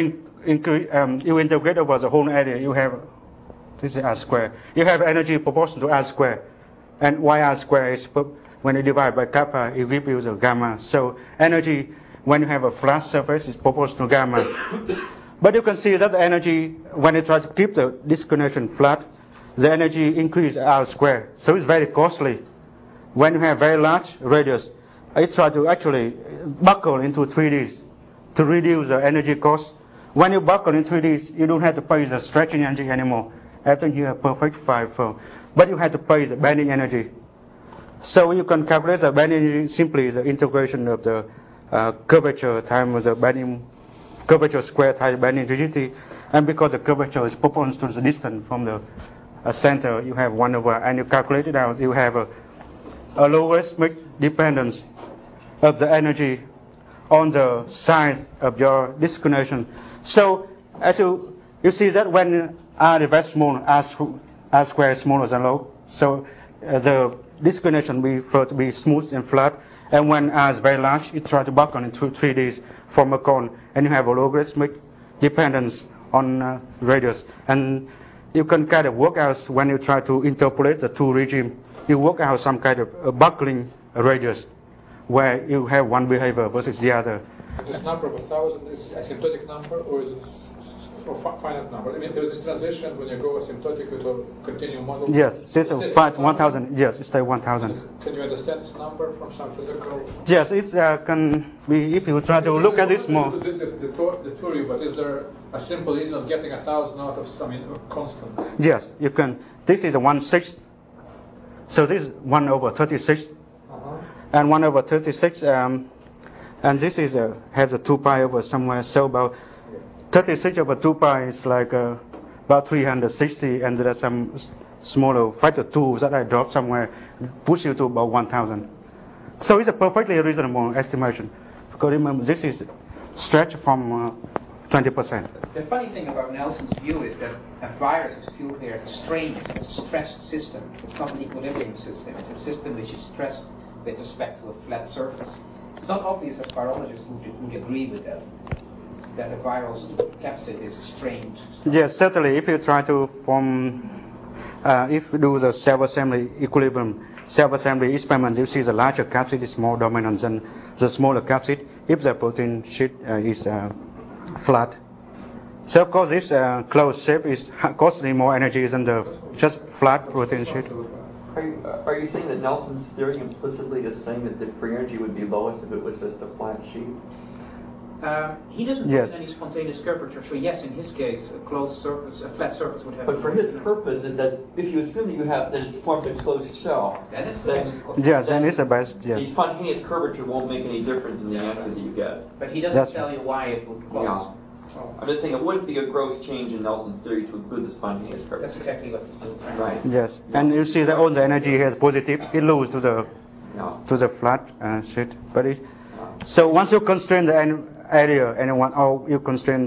integrate over the whole area. You have, this is R square. You have energy proportional to R square, and YR square is when you divide by kappa, it gives you the gamma. So energy when you have a flat surface is proportional to gamma. But you can see that the energy when you try to keep this connection flat, the energy increase R square. So it's very costly. When you have very large radius, I try to actually buckle into 3Ds to reduce the energy cost. When you buckle in 3Ds, you don't have to pay the stretching energy anymore. After you have perfect 5-fold. But you have to pay the bending energy. So you can calculate the bending energy simply the integration of the curvature times the bending curvature square times bending rigidity. And because the curvature is proportional to the distance from the center, you have 1 over, and you calculate it out, you have a logarithmic dependence of the energy on the size of your disconnection. So as you see that when R is very small, R square is smaller than log. So the disconnection we prefer to be smooth and flat. And when R is very large, you try to buckle into 3Ds from a cone, and you have a logarithmic dependence on radius. And you can kind of work out when you try to interpolate the two regime. You work out some kind of a buckling radius where you have one behavior versus the other. This number of 1,000 is asymptotic number, or is it a finite number? I mean, there's this transition when you go asymptotic with a continuum model. Yes, this is 1,000. Yes, it's 1,000. Can you understand this number from some physical? Yes, it can be if you try to look at this more. The theory, but is there a simple reason of getting 1,000 out of some constant? Yes, you can. This is a 1/6. So this is 1 over 36. And 1 over 36, and this is have the 2 pi over somewhere. So about 36 over 2 pi is like about 360, and there are some smaller factor 2 that I dropped somewhere, push you to about 1,000. So it's a perfectly reasonable estimation. Because remember, this is stretch from 20%. The funny thing about Nelson's view is that a virus is viewed here as a strain, as a stressed system. It's not an equilibrium system. It's a system which is stressed with respect to a flat surface. It's not obvious that virologists would agree with that a viral capsid is strained. Yes, certainly. If you try to form if you do the self-assembly equilibrium, self-assembly experiment, you see the larger capsid is more dominant than the smaller capsid if the protein sheet is flat. So of course this closed shape is costly more energy than the just flat protein sheet. Are you saying that Nelson's theory implicitly is saying that the free energy would be lowest if it was just a flat sheet? He doesn't Yes. put any spontaneous curvature, so yes, in his case, a closed surface, a flat surface would have. But for his purpose, it does, if you assume that you have that it's formed a closed shell, Then it's the then, best. Yes, and it's the best. the Yes. spontaneous curvature won't make any difference in the answer that you get. But he doesn't That's- tell you why it would close. Yeah. I'm just saying it wouldn't be a gross change in Nelson's theory to include the spontaneous curvature. That's exactly what he's doing. Right. Yes, and you see that all the energy here is positive. It loses Yeah. to the flat sheet. But it, so once you constrain the area and or you constrain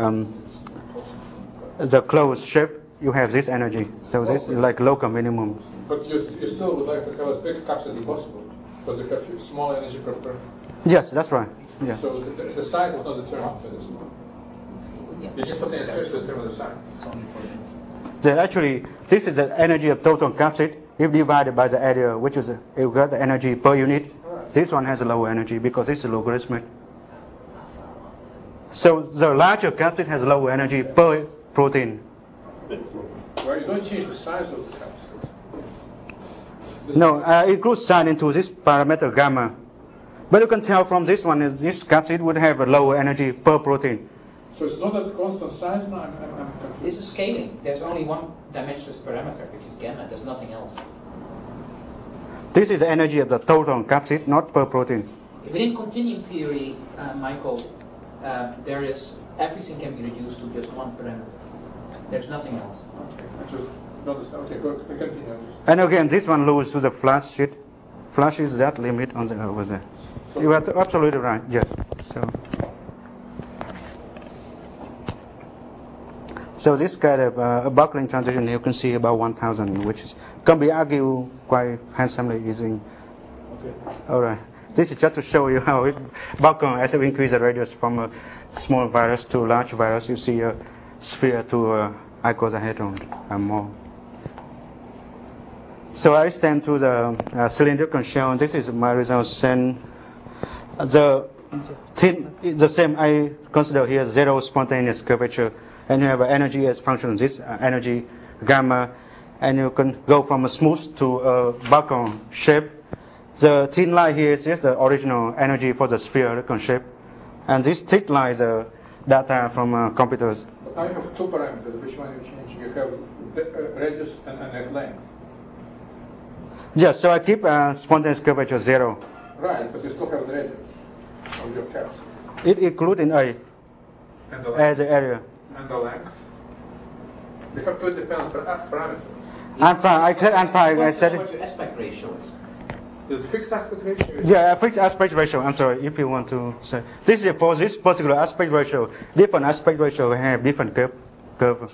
the closed shape, you have this energy. So this is like local minimum. But you still would like to have as big capsid as possible, because you have small energy per. Yes, that's right. Yeah. So the size is not determined by this. You need spontaneous curvature to determine the size. Actually, this is the energy of total capsid. If divided by the area, which is you got the energy per unit, this one has a lower energy because it's logarithmic. So the larger capsid has lower energy per protein. Well, you don't change the size of the capsid. No, it includes sign into this parameter gamma. But you can tell from this one is this capsid would have a lower energy per protein. So it's not at a constant size now? I'm confused. This is scaling. There's only one dimensionless parameter, which is gamma. There's nothing else. This is the energy of the total capsid, not per protein. Within continuum theory, Michael, there is everything can be reduced to just one parameter. There's nothing else. Okay, I just don't understand. Okay, go continue. And again, this one loses to the flash sheet. Flash is that limit on the over there. You are absolutely right. Yes. So this kind of buckling transition you can see about 1,000, which can be argued quite handsomely using. Okay. All right. This is just to show you how it buckle as you increase the radius from a small virus to large virus. You see a sphere to icosahedron and more. So I stand to the cylindrical shell. This is my result. Send the thin is the same. I consider here zero spontaneous curvature, and you have an energy as function of this energy gamma, and you can go from a smooth to a buckle shape. The thin line here is just the original energy for the spherical shape, and this thick line is the data from computers. I have two parameters. Which one you change? You have radius and net length. Yes, so I keep spontaneous curvature 0. Right, but you still have the radius of your caps. It includes in A, And the as the area. And the length. You have two independent parameters. I'm fine. I said What it. your aspect ratio is. Is it fixed aspect ratio? Yeah, fixed aspect ratio. I'm sorry, if you want to say. This is for this particular aspect ratio. Different aspect ratio have different curve.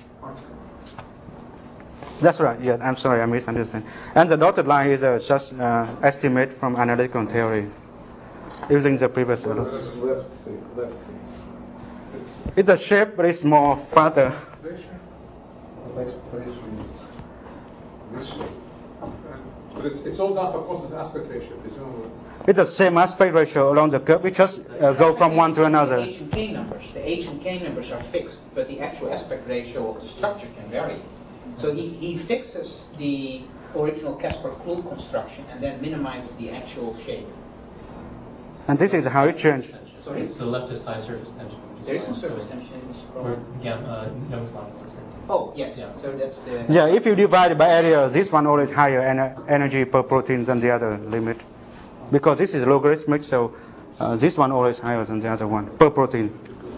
That's right. Yeah, I'm sorry, I misunderstood. And the dotted line is just estimate from analytical theory using the previous. Left thing. It's a shape, but it's more further. Next ratio is this shape. But it's all done for constant aspect ratio, presumably. It's the same aspect ratio along the curve. We just go from one to another. The H and K numbers. The H and K numbers are fixed, but the actual aspect ratio of the structure can vary. So he fixes the original Caspar-Kloot construction and then minimizes the actual shape. And this is how it changed. Sorry? So left is high surface tension. There is no surface tension in this Or problem. Young's law was said. Oh, yes. Yeah. So that's the... Yeah, if you divide it by area, this one always higher energy per protein than the other limit. Because this is logarithmic, so this one always higher than the other one per protein.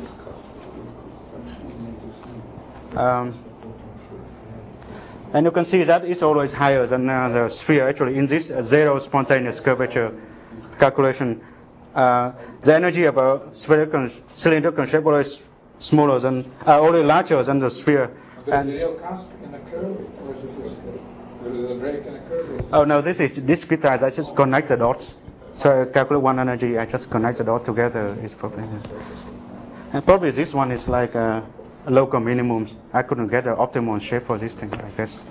And you can see that it's always higher than the sphere. Actually, in this zero spontaneous curvature calculation, the energy of a spherical cylindrical shape always smaller than, always larger than the sphere. There's a real cusp in the curve, or is this there is a break in the curve? Oh no, this is discretized. I just connect the dots. So I calculate one energy. I just connect the dots together. It's probably, and probably this one is like local minimums. I couldn't get the optimal shape for this thing, I guess.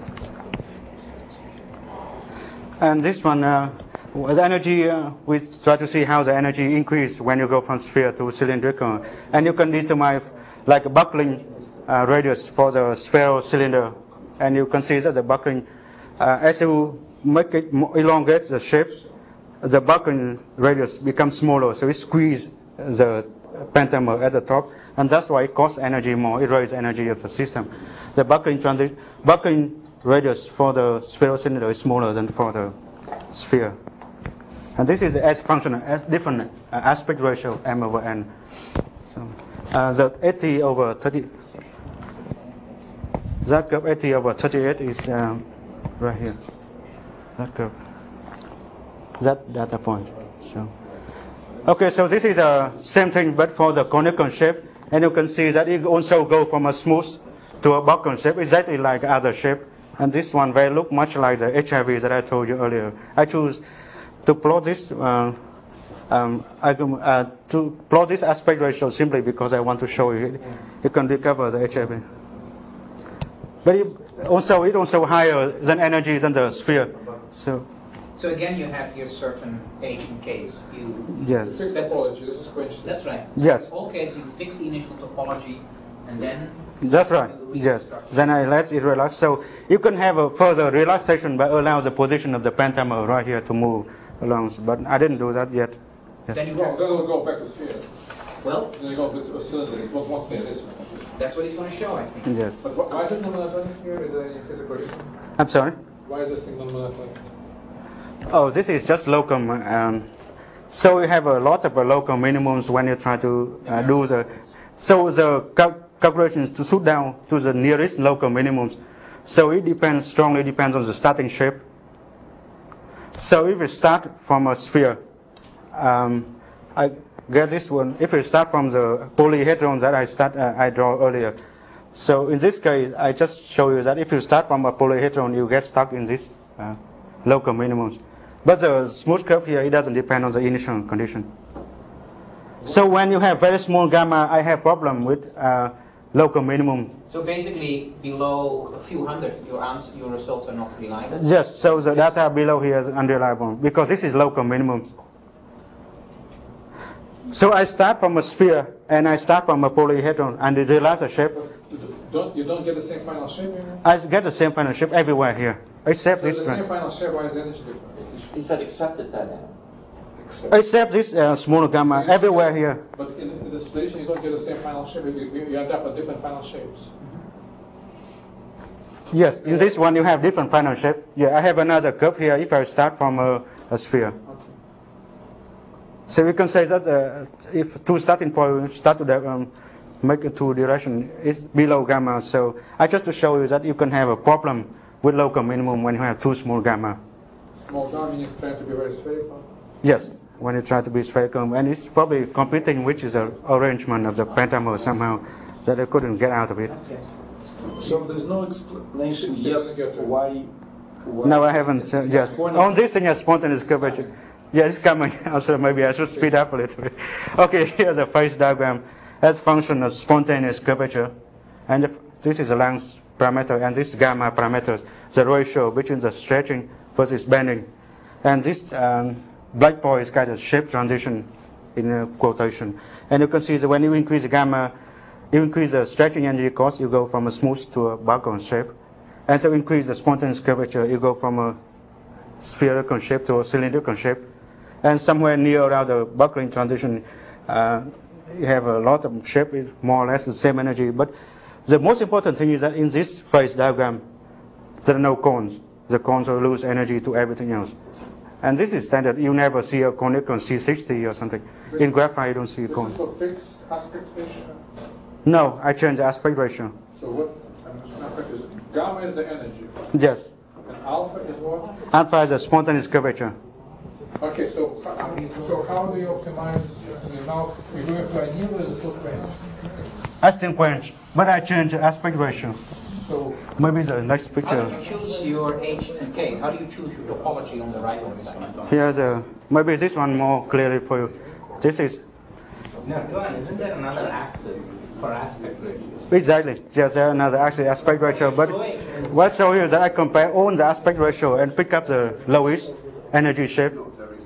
And this one, the energy, we try to see how the energy increase when you go from sphere to cylindrical. And you can determine like a buckling radius for the spheral cylinder. And you can see that the buckling, as you make it elongate the shape, the buckling radius becomes smaller, so it squeezes the pentamer at the top, and that's why it costs energy more, it raises energy of the system. The buckling radius for the spheral cylinder is smaller than for the sphere. And this is the S function, different aspect ratio, m over n. So, the 80 over 30, that curve 80 over 38 is right here. That curve. That data point. So, okay, so this is the same thing, but for the conical shape, and you can see that it also go from a smooth to a buckle shape, exactly like other shape. And this one will look much like the HIV that I told you earlier. I choose to plot this to plot this aspect ratio simply because I want to show you it can recover the HIV. But it also higher than energy than the sphere. So again, you have here certain H and K's. Yes. Fix topology. This is question. That's right. Yes. In all cases, you fix the initial topology, and then. That's right. Yes. Then I let it relax. So you can have a further relaxation by allowing the position of the pentamer right here to move along. But I didn't do that yet. Yes. Then we'll go back to sphere. Well. Then you go to a cylinder. It won't stay this way. That's what he's going to show, I think. Yes. But why is it non-monotonic here? Is there any physical reason? I'm sorry? Why is this thing non-monotonic? Oh, this is just local. So you have a lot of local minimums when you try to do the. So the calculations to shoot down to the nearest local minimums. So it strongly depends on the starting shape. So if you start from a sphere, I get this one. If you start from the polyhedron that I draw earlier. So in this case, I just show you that if you start from a polyhedron, you get stuck in this local minimums. But the smooth curve here, it doesn't depend on the initial condition. So when you have very small gamma, I have problem with local minimum. So basically, below a few hundred, your results are not reliable? Yes, so the data below here is unreliable, because this is local minimum. So I start from a sphere, and I start from a polyhedron, and it realize the shape. You don't get the same final shape here? I get the same final shape everywhere here, except so this the one. Same final shape, why is the energy different? He said except at that end. Except this small gamma, everywhere here. But in the solution, you don't get the same final shape. You end up with different final shapes. Yes, in this one you have different final shape. Yeah, I have another curve here if I start from a sphere. Okay. So we can say that if two starting point start to make a two direction, it's below gamma. So I just to show you that you can have a problem with local minimum when you have too small gamma. Small gamma meaning trying to be very spherical? Yes, when you try to be spherical, and it's probably competing which is an arrangement of the pentamer somehow that I couldn't get out of it. Okay. So there's no explanation yet why. No, I haven't. Yes, on this thing, spontaneous curvature. Yeah, it's coming. Also, maybe I should speed up a little bit. Okay, here's a phase diagram as function of spontaneous curvature, and this is the length parameter, and this gamma parameter, the ratio between the stretching versus bending, and this black point is kind of shape transition in quotation. And you can see that when you increase the gamma, you increase the stretching energy cost, you go from a smooth to a buckle shape. And so increase the spontaneous curvature, you go from a spherical shape to a cylindrical shape. And somewhere near around the buckling transition, you have a lot of shape, more or less the same energy. But the most important thing is that in this phase diagram, there are no cones. The cones will lose energy to everything else. And this is standard. You never see a conical C60 or something. In graphite, you don't see a cone. This is for fixed aspect ratio? No, I changed the aspect ratio. So what? Is gamma is the energy. Yes. And alpha is what? Alpha is the spontaneous curvature. Okay, so how do you optimize? Now you're going to anneal or the full range? I still range, but I changed the aspect ratio. So maybe the next picture. How do you choose your H and K's? How do you choose your topology on the right hand side? Here's maybe this one more clearly for you. This is No, Duan, isn't there another axis for aspect ratio? Exactly. Yes, there another actually aspect ratio. But what I show you is that I compare all the aspect ratio and pick up the lowest energy shape.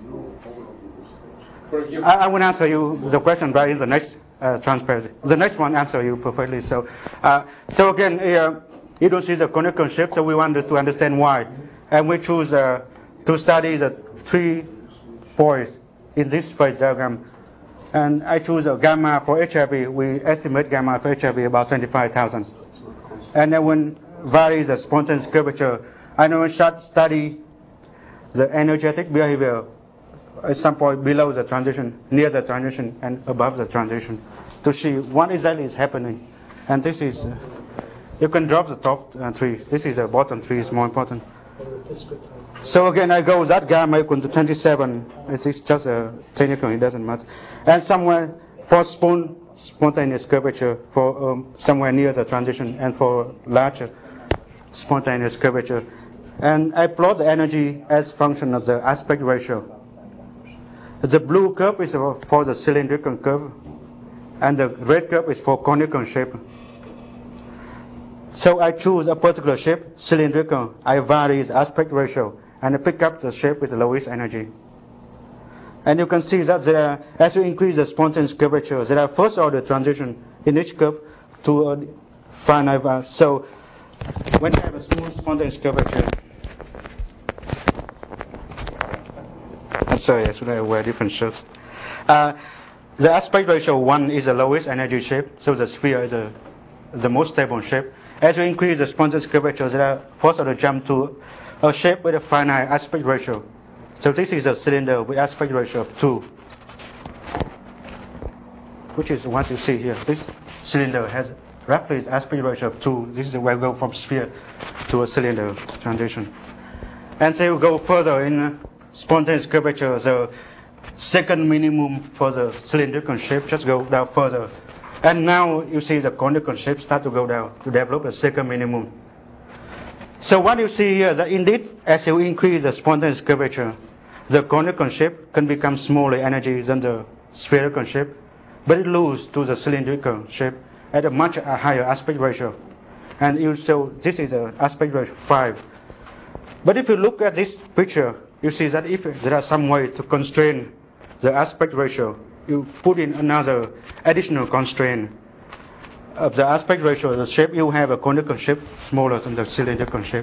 I will answer you the question right in the next transparency. The next one answer you perfectly. So again, you don't see the conical shape, so we wanted to understand why. And we choose to study the 3 points in this phase diagram. And I choose a gamma for HRV. We estimate gamma for HRV about 25,000. And then when varies the spontaneous curvature, I know study the energetic behavior at some point below the transition, near the transition, and above the transition to see what exactly is happening. And this is, you can drop the top 3. This is the bottom 3 is more important. So again, I go that gamma equal to 27. It's just a technical, it doesn't matter. And somewhere for spontaneous curvature for somewhere near the transition and for larger spontaneous curvature. And I plot the energy as function of the aspect ratio. The blue curve is for the cylindrical curve, and the red curve is for conical shape. So I choose a particular shape, cylindrical. I vary the aspect ratio, and I pick up the shape with the lowest energy. And you can see that there, as you increase the spontaneous curvature, there are first order transition in each curve to a finite. So when you have a small spontaneous curvature, I'm sorry, I should have wear different shirts. The aspect ratio 1 is the lowest energy shape, so the sphere is the most stable shape. As you increase the spontaneous curvature, there are first order jump to a shape with a finite aspect ratio. So this is a cylinder with aspect ratio of 2, which is what you see here. This cylinder has roughly the aspect ratio of 2. This is where we go from sphere to a cylinder transition. And so you go further in spontaneous curvature, the second minimum for the cylindrical shape just go down further. And now you see the conical shape start to go down to develop the second minimum. So what you see here is that indeed, as you increase the spontaneous curvature, the conical shape can become smaller energy than the spherical shape, but it loses to the cylindrical shape at a much higher aspect ratio. And so this is the aspect ratio 5. But if you look at this picture, you see that if there are some way to constrain the aspect ratio, you put in another additional constraint of the aspect ratio, the shape, you have a conical shape smaller than the cylindrical shape.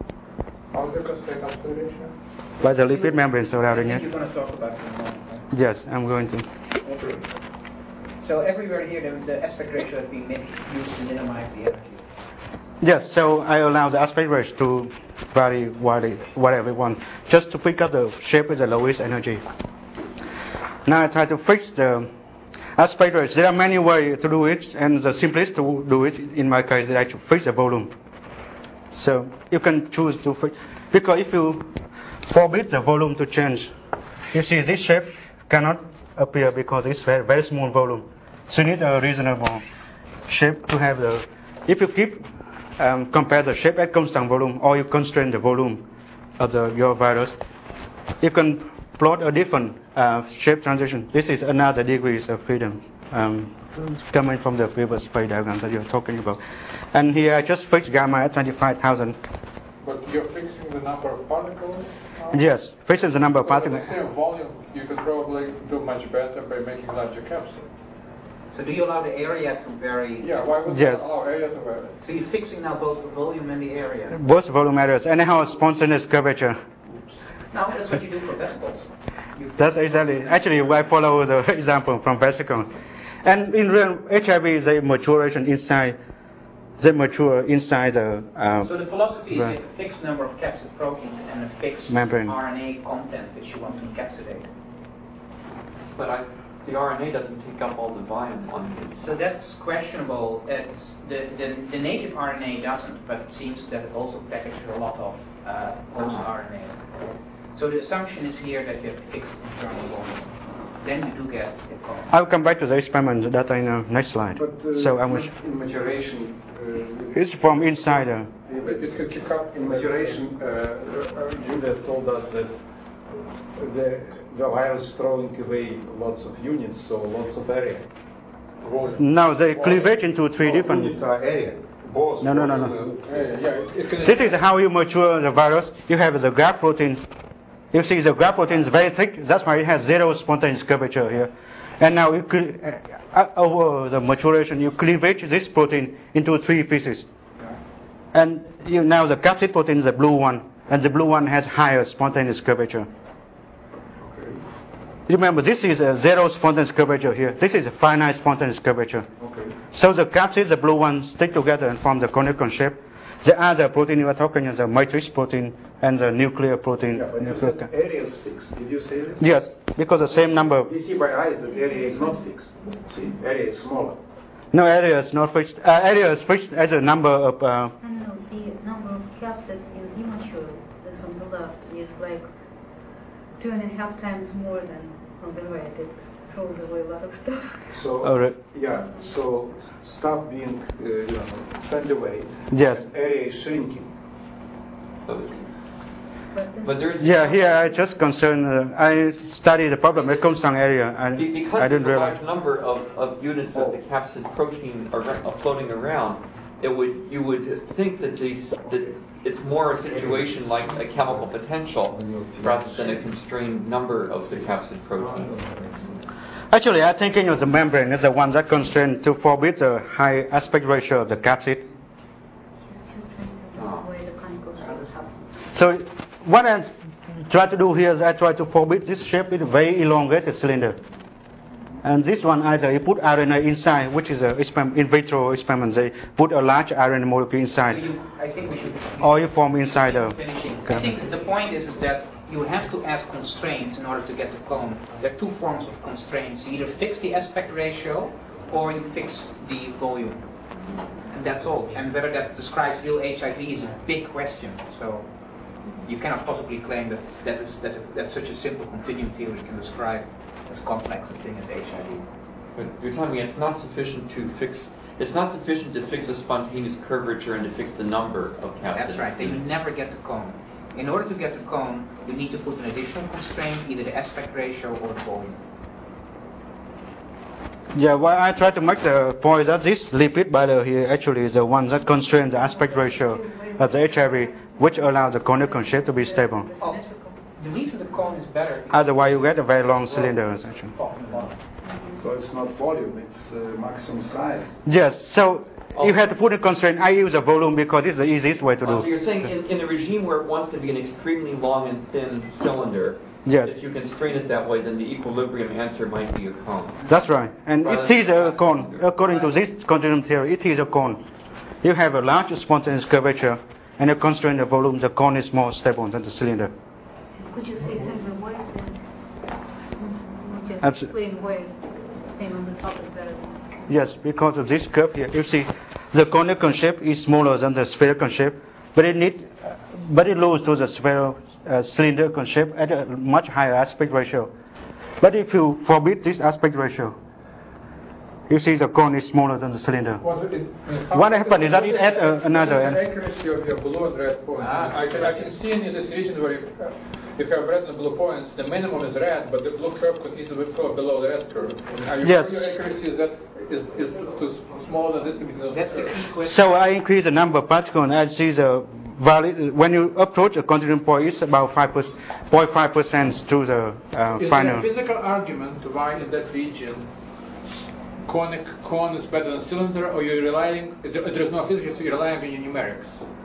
How do you constrain aspect ratio? By the lipid membrane surrounding it. You're going to talk about it in a moment, right? Yes, I'm going to. Okay. So everywhere here, the aspect ratio has been used to minimize the energy. Yes, so I allow the aspect ratio to vary widely, whatever you want, just to pick up the shape with the lowest energy. Now I try to fix the aspect ratio. There are many ways to do it, and the simplest to do it, in my case, is actually fix the volume. So you can choose to fix, because if you forbid the volume to change, you see this shape cannot appear because it's very, very small volume. So you need a reasonable shape to have the, if you keep compare the shape at constant volume, or you constrain the volume of your virus, you can plot a different shape transition. This is another degrees of freedom coming from the previous phase diagram that you're talking about. And here I just fixed gamma at 25,000. But you're fixing the number of particles? Yes, fixing the number of particles. At the same volume, you could probably do much better by making larger capsule. So do you allow the area to vary? Yeah, why would you allow area to vary? So you're fixing now both the volume and the area? Both volume areas, anyhow spontaneous curvature. No, that's what you do for vesicles. That's exactly. Actually, I follow the example from vesicles. And in real HIV, they maturation inside. They mature inside the. So the philosophy is you have a fixed number of capsid proteins and a fixed membrane. RNA content which you want to encapsulate. But the RNA doesn't take up all the volume on it. So that's questionable. It's the native RNA doesn't, but it seems that it also packages a lot of host RNA. So the assumption is here that you have fixed internal volume. Then you do get a column. I'll come back to the experiment that I know next slide. But so I was in maturation, it's from inside. In maturation, Julia told us that the virus throwing away lots of units, so lots of area. No, they cleavage into three different. Units are area. Both. No. This is how you mature the virus. You have the graph protein. You see the graph protein is very thick. That's why it has zero spontaneous curvature here. And now you over the maturation, you cleavage this protein into three pieces. And now the capsid protein is the blue one, and the blue one has higher spontaneous curvature. Remember, this is a zero spontaneous curvature here. This is a finite spontaneous curvature. Okay. So the capsids, the blue ones, stick together and form the conical shape. The other protein you are talking is the matrix protein and the nuclear protein. Yeah, but you said area is fixed. Did you say this? Yes, because the same number. We see by eyes that area is not fixed. See, area is smaller. No, area is not fixed. Area is fixed as a number of. No, the number of capsids in immature, this on the left, is like 2.5 times more than on the right. It throws away a lot of stuff. So, yeah, so stuff being sent away. Yes. Area is shrinking. But there's here I just concerned. I study the problem at constant area. because I didn't there's a realize. large number of units of the capsid protein are floating around. You would think that it's more a situation like a chemical potential rather than a constrained number of the capsid protein. Actually, I think the membrane is the one that constrained to forbid the high aspect ratio of the capsid. So what I try to do here is I try to forbid this shape with a very elongated cylinder. And this one either you put RNA inside, which is a in vitro experiment. They put a large RNA molecule inside. I think we should. Or you form inside the. Finishing. I think the point is that you have to add constraints in order to get the cone. There are two forms of constraints. You either fix the aspect ratio or you fix the volume. And that's all. And whether that describes real HIV is a big question. So you cannot possibly claim that such a simple continuum theory can describe as complex a thing as HIV. But you're telling me it's not sufficient to fix. It's not sufficient to fix a spontaneous curvature and to fix the number of capsids. That's right. Then you never get the cone. In order to get the cone, you need to put an additional constraint, either the aspect ratio or the volume. Yeah, well, I try to make the point that this lipid bilayer here actually is the one that constrains the aspect ratio of the HIV, which allows the conical shape to be stable. Oh, the reason the cone is better. Otherwise, you get a very long cylinder. Actually. So it's not volume; it's maximum size. Yes. So you have to put a constraint. I use a volume because it's the easiest way to do. So you're saying in a regime where it wants to be an extremely long and thin cylinder, yes, if you constrain it that way, then the equilibrium answer might be a cone. That's right. And it is a cone. According to this continuum theory, it is a cone. You have a large spontaneous curvature, and you constrain the volume. The cone is more stable than the cylinder. Could you say simply why is that? Just explain why thing on the top is better than. Yes, because of this curve here. You see, the conical shape is smaller than the spherical shape, but it loses to the cylindrical shape at a much higher aspect ratio. But if you forbid this aspect ratio, you see the cone is smaller than the cylinder. What happens is that it adds another. The accuracy of your blue and red points. I can see in this region where you have red and blue points, the minimum is red, but the blue curve could easily go below the red curve. Yes. Your accuracy is too small than this. That's the key question. So I increase the number of particles, and I see the value. When you approach a continuum point, it's about 0.5% to the final. Is there a physical argument to why in that region cone is better than cylinder, or you're relying? There is no physics, so you're relying on your numerics.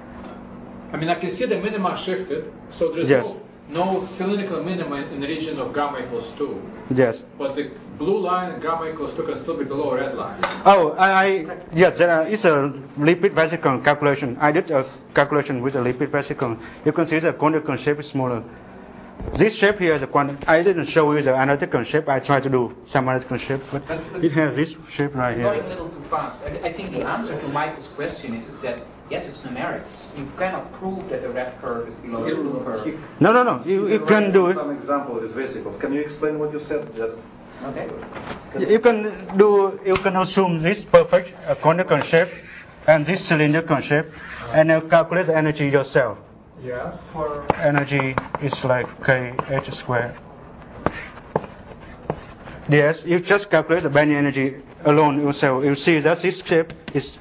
I mean, I can see the minima shifted, so there is no cylindrical minima in the region of gamma equals 2. Yes. But the blue line and gamma equals 2 can still be below red line. Oh, yes, it's a lipid vesicle calculation. I did a calculation with a lipid vesicle. You can see the conical shape is smaller. This shape here is a quantum. I didn't show you the analytical shape. I tried to do some analytical shape, but it has this shape right here. Going a little too fast. I think the answer to Michael's question is that yes, it's numerics. You cannot prove that the red curve is below the blue curve. No. You can do it. Some example is vesicles. Can you explain what you said just? Okay. You can assume this perfect conical shape and this cylindrical shape, and you calculate the energy yourself. Yeah. For energy is like kh squared. Yes, you just calculate the bending energy alone yourself. You see that this shape is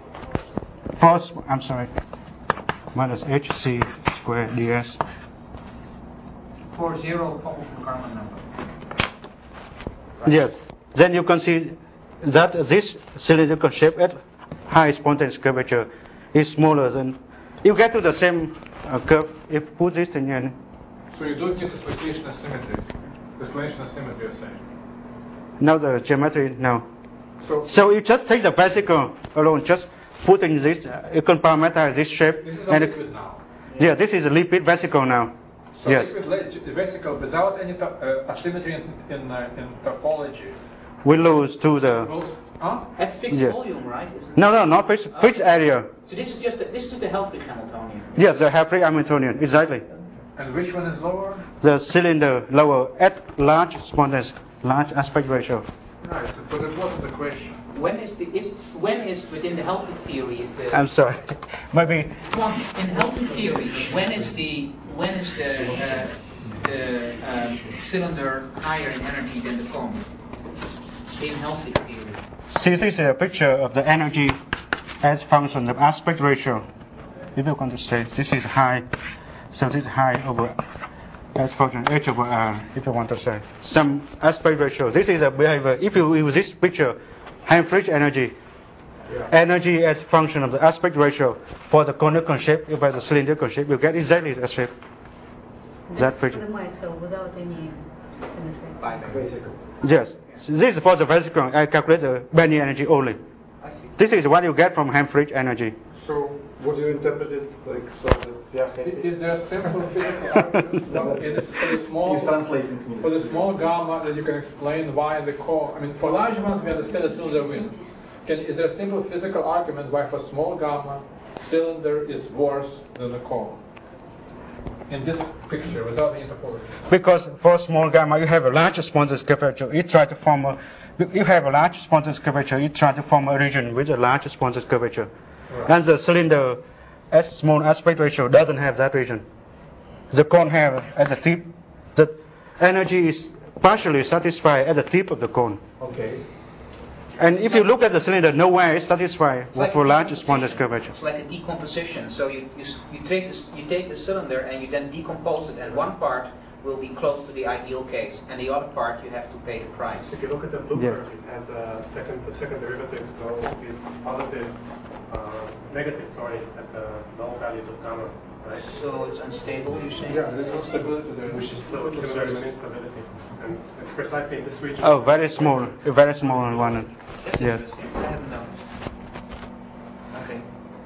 minus hc squared ds. For zero von Karman number. Right? Yes. Then you can see that this cylindrical shape at high spontaneous curvature is smaller than. You get to the same curve if you put this in here. So you don't need explanation of symmetry. Explanation of symmetry, you're saying. Now the geometry, no. So you just take the vesicle alone, just put in this, you can parameterize this shape. This is a liquid now. Yeah, this is a liquid vesicle now. So yes. Liquid vesicle without any asymmetry in topology. We lose to the. At fixed volume, right? No, not fixed area. So this is just the Helfrich Hamiltonian. Yes, the Helfrich Hamiltonian, exactly. And which one is lower? The cylinder lower at large spontaneous, large aspect ratio. Right, but it wasn't the question. When is within the Helfrich theory is the? I'm sorry, maybe. Well, in Helfrich theory, when is the cylinder higher in energy than the cone? In Helfrich theory. See, this is a picture of the energy as function of aspect ratio. If you want to say this is high, so this is high over as function h over r. If you want to say some aspect ratio, this is a behavior. If you use this picture, Helmholtz energy, energy as function of the aspect ratio for the conical shape, if by the cylindrical shape, you get exactly that shape. That picture. For the mycel without any symmetry. Yes. So this is for the vesicle. I calculate the bending energy only. This is what you get from Helmholtz energy. So, would you interpret it like so that is there a simple physical argument for the small gamma that you can explain why the core? I mean, for large ones we understand the cylinder wins. Is there a simple physical argument why for small gamma cylinder is worse than the core? In this picture, without any topology. Because for small gamma, you have a large spontaneous curvature. You try to form a large spontaneous curvature. You try to form a region with a large spontaneous curvature, and the cylinder, as small aspect ratio, doesn't have that region. The cone have at the tip. The energy is partially satisfied at the tip of the cone. Okay. And if you look at the cylinder, nowhere is satisfied for large spontaneous curvature. It's like a decomposition. So you take the cylinder and you then decompose it, and one part will be close to the ideal case, and the other part you have to pay the price. If you look at the blue curve, it has the second derivative though is positive, negative, at the low values of gamma, right? So it's unstable, you're saying? Yeah, there's instability there, which is so similar to instability, and it's precisely in this region. Oh, very small one. That's yes. interesting. I haven't known. Okay.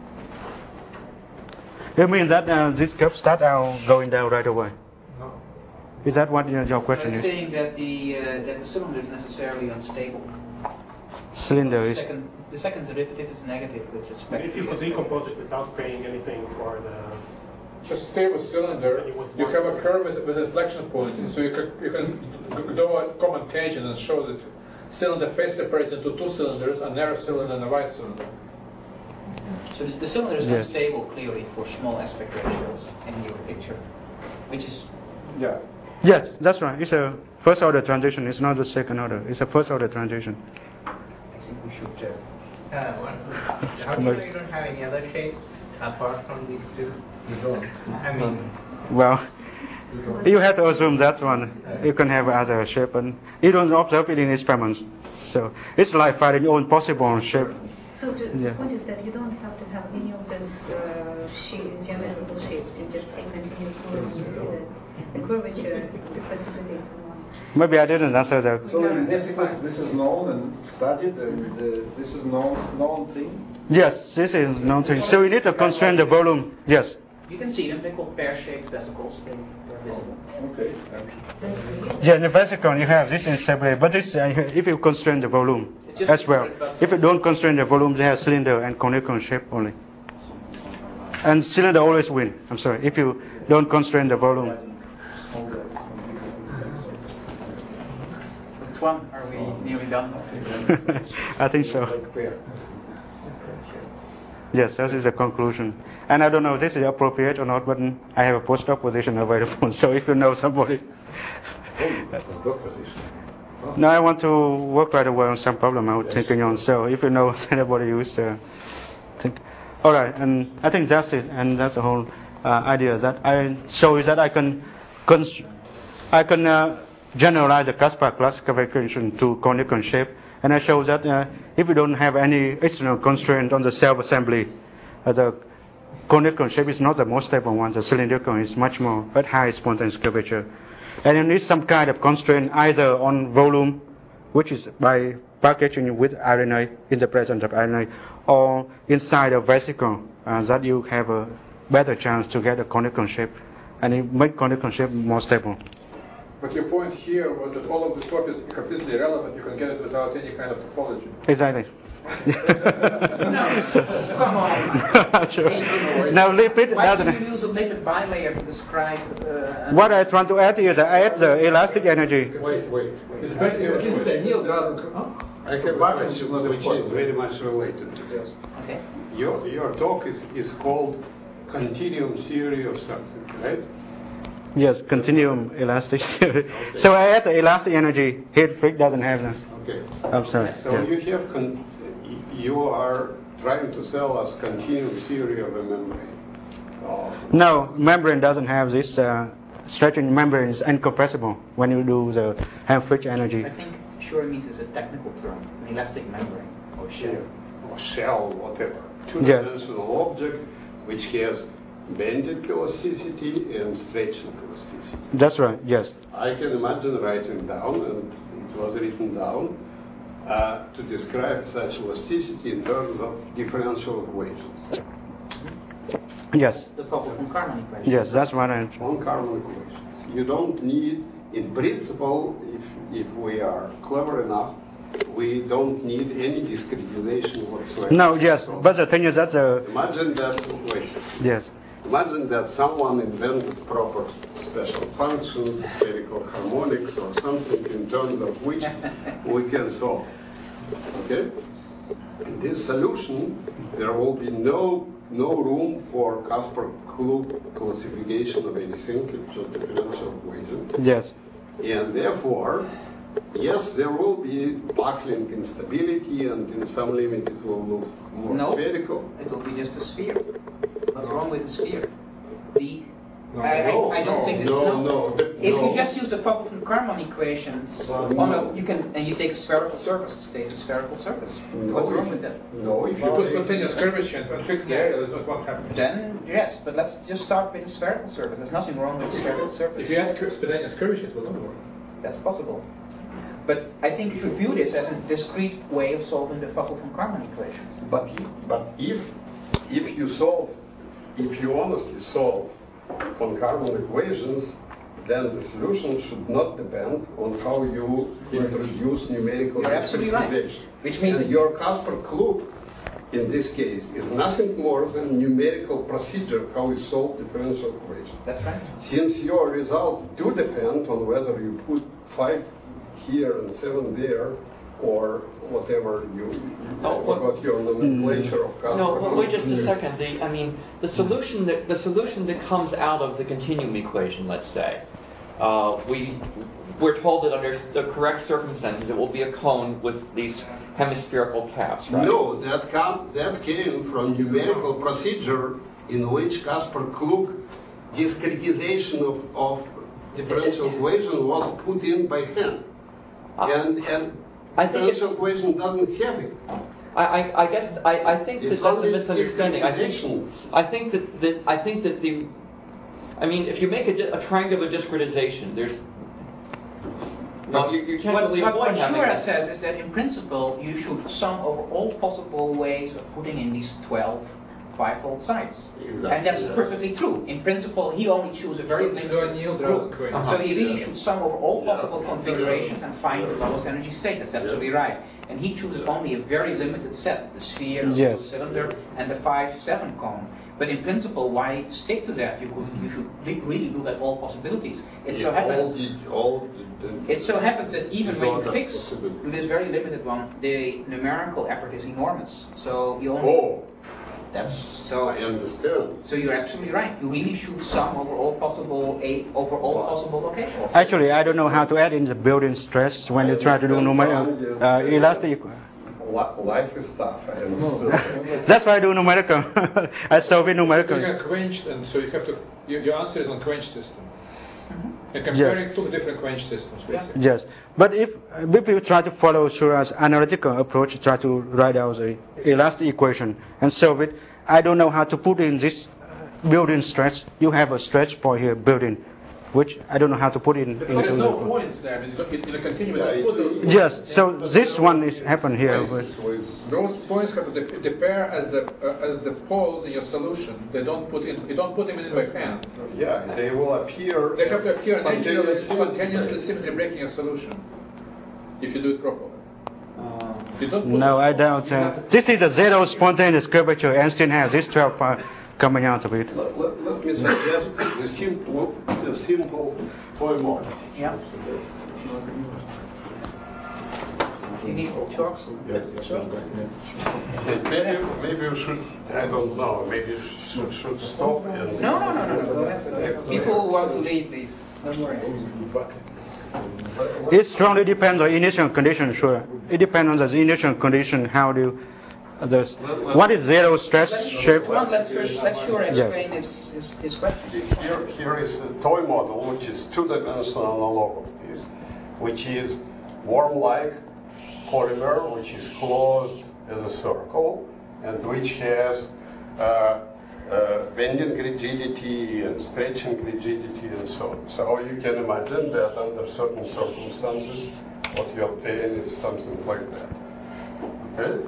You mean that this curve start out going down right away? No. Is that what your question is? It's saying that the cylinder is necessarily unstable. Cylinder is. The second derivative is negative with respect. If you could decompose it without paying anything for the. Just stable cylinder. You have a curve with inflection point, so you can do a commutation and show that cylinder face separates into two cylinders, a narrow cylinder and a wide cylinder. So the cylinder is unstable clearly for small aspect ratios in your picture, which is. Yeah. Yes, that's right. It's a first order transition. It's not the second order. It's a first order transition. I think we should. How do you know you don't have any other shapes apart from these two? You don't. I mean. Well, you have to assume that one. You can have other shape, and you don't observe it in experiments. So it's like finding your own possible shape. So the point is that you don't have to have any of these geometrical shapes. You just take continuous flow and you see that the curvature precipitates the one. Maybe I didn't answer that. So in vesicles, this is known and studied, and this is known thing? Yes, this is known thing. So we need to constrain the volume. Yes. You can see them. They're called pear-shaped vesicles. They're visible. Okay. Yeah, in the vesicle you have this instability, but this if you constrain the volume as well. If you don't constrain the volume, they have cylinder and conical shape only. And cylinder always win. I'm sorry. If you don't constrain the volume. Which one? Are we nearly done? I think so. Yes, that is the conclusion. And I don't know if this is appropriate or not, but I have a postdoc position available, so if you know somebody. Postdoc position. No, I want to work right away on some problem I'm thinking on, so if you know anybody who's think. Alright, and I think that's it, and that's the whole idea, that I show you that I can generalize the Caspar classification to conical shape, and I show that if you don't have any external constraint on the self-assembly, the conical shape is not the most stable one. The cylindrical is much more at high spontaneous curvature, and you need some kind of constraint either on volume, which is by packaging with RNA in the presence of RNA, or inside a vesicle, that you have a better chance to get a conical shape, and it make conical shape more stable. But your point here was that all of this work is completely irrelevant. You can get it without any kind of topology. Exactly. No, come on. Sure. Now lipid Why doesn't. do you use a lipid bilayer to describe? What I try to add is I add the elastic energy. Wait. It's better. I have a question which is very much related to this. Okay. Your talk is called continuum theory of something, right? Yes, continuum elastic theory. Okay. So I add the elastic energy. Here, Frick doesn't have that. Okay. I'm sorry. So yes. You are trying to sell us continuum theory of a membrane. No, membrane doesn't have this. Stretching membrane is incompressible when you do the Helmholtz energy. I think Schur-Mies is a technical term, an elastic membrane or shell. Yeah. Or shell, whatever. Two-dimensional object which has bending elasticity and stretching elasticity. That's right, yes. I can imagine writing down, and it was written down, to describe such elasticity in terms of differential equations. Yes. The von Karman equation. Yes, that's what I... Von Karman equations. You don't need, in principle, if we are clever enough, we don't need any discretization whatsoever. No, yes, but the thing is that imagine that. Wait. Yes. Imagine that someone invented proper special functions, spherical harmonics, or something in terms of which we can solve. Okay. In this solution, there will be no room for Caspar-Klug classification of anything. It's just a differential equation. Yes. And therefore, yes, there will be buckling instability, and in some limit it will look more spherical. It will be just a sphere. What's wrong with a sphere? I don't think. If you just use the von Karman equations, and you take a spherical surface, it stays a spherical surface. What's wrong with that? No, if you put spontaneous curvature and fix the area, that's what happens. Then yes, but let's just start with a spherical surface. There's nothing wrong with a spherical surface. If you add spontaneous curvature, it will not work. That's possible. But I think you should view this as a discrete way of solving the von Karman equations. But if you honestly solve von Karman equations, then the solution should not depend on how you introduce numerical discretization. Right. Which means that your Caspar-Klug, in this case, is nothing more than numerical procedure how you solve differential equations. That's right. Since your results do depend on whether you put 5 here and 7 there, or whatever what your nomenclature of Caspar. No, wait just a second. The solution that comes out of the continuum equation, let's say, we're told that under the correct circumstances it will be a cone with these hemispherical caps, right? No, that came from numerical procedure in which Caspar-Klug discretization of differential equation was put in by hand, and differential equation doesn't have it. I think that's a misunderstanding. I think that if you make a triangular discretization, there's you can't really avoid having. What Schur says is that in principle you should sum over all possible ways of putting in these 12 5-fold sites. Exactly. And that's perfectly true. In principle, he only chose a very limited group. So he really should sum over all possible configurations and find the lowest energy state. That's absolutely right. And he chooses only a very limited set, the sphere, the cylinder, and the 5-7 cone. But in principle, why stick to that? You should really look at all possibilities. It so happens that even when you fix to this very limited one, the numerical effort is enormous. So you only So I understand. So you're absolutely right. You really should sum over all possible locations. Actually, I don't know how to add in the building stress when you try to do numerical elastic. Life is tough. I understand. That's why I do numerical. I solve it numerically. You can quench, and so you have to. Your answer is on quench system. You're comparing two different quench systems, basically. Yes, but if you try to follow Shura's analytical approach, try to write out the elastic equation and solve it, I don't know how to put in this built-in stretch. You have a stretch point here built-in, which I don't know how to put in. There's no points there. I mean, in a continuum, put those yes, so this one is happen here. Those points have to pair as the poles in your solution. You don't put them in by hand. Yeah, they will appear. They have to appear spontaneously symmetry breaking your solution if you do it properly. You don't put no, I doubt. This is a zero spontaneous curvature and still have this 12 part coming out of it. Let me suggest the simple toy model. Yeah. You need chalks? Yes. Maybe you should, I don't know, maybe you should stop and... No. People who want to leave. Don't worry. It strongly depends on initial condition, sure. It depends on the initial condition, how do what is zero stress shape? Let's sure explain his question. Here is a toy model, which is two-dimensional analog of this, which is worm-like polymer, which is closed as a circle, and which has bending rigidity and stretching rigidity and so on. So you can imagine that under certain circumstances, what you obtain is something like that. Okay?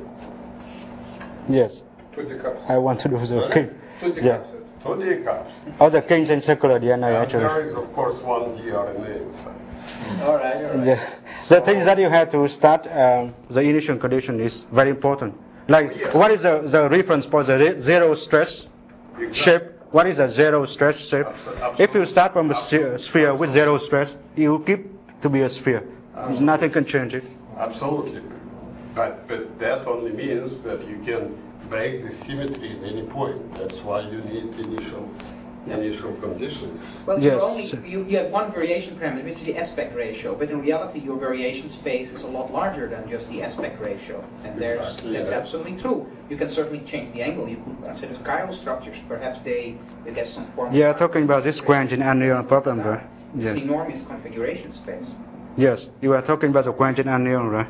Yes. 20 cups. I want to do the king. 20 yeah. cups. 20 cups. All the kings and circular DNA actually. There is, of course, one DNA inside. All right. The thing is that you have to start the initial condition is very important. Like, what is the reference for the zero stress shape? What is a zero stress shape? Absolutely. If you start from a sphere with zero stress, you keep to be a sphere. Nothing can change it. Absolutely. But that only means that you can break the symmetry at any point. That's why you need initial conditions. Well, you have one variation parameter, which is the aspect ratio. But in reality, your variation space is a lot larger than just the aspect ratio. And that's absolutely true. You can certainly change the angle. You could consider chiral structures. Perhaps you get some form. Yeah, talking about this quench and anion problem, right? It's an enormous configuration space. Yes, you are talking about the quench and anion, right?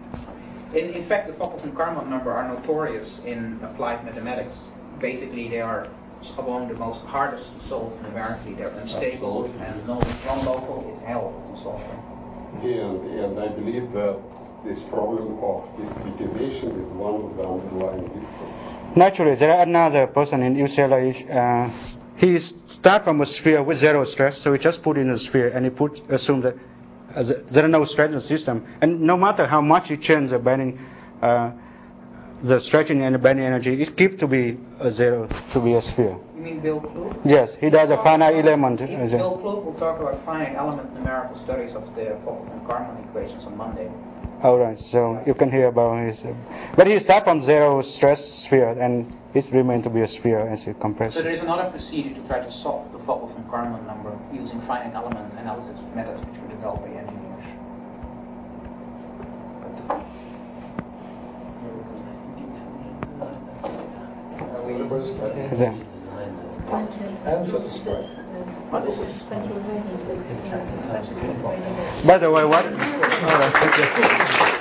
In fact, the Fokker-von-Karman number are notorious in applied mathematics. Basically, they are among the most hardest to solve numerically. They're unstable, and non-local is hell to solve them. And I believe that this problem of discretization is one of the underlying difficulties. Naturally, there are another person in UCLA. He start from a sphere with zero stress, so he just put in a sphere and he assume that there are no stress in the system, and no matter how much you change the bending, the stretching and the bending energy, it keeps to be a zero, to be a sphere. You mean Bill Klug? Yes, he does a finite element. Bill Klug will talk about finite element numerical studies of the Fokker-von-Karman equations on Monday. All right, so you can hear about his, but he start from zero stress sphere, and it remains to be a sphere as you compress. So there is another procedure to try to solve the Fokker-von-Karman number using finite element analysis methods which were developed by engineers. By the way, what? All right, thank you.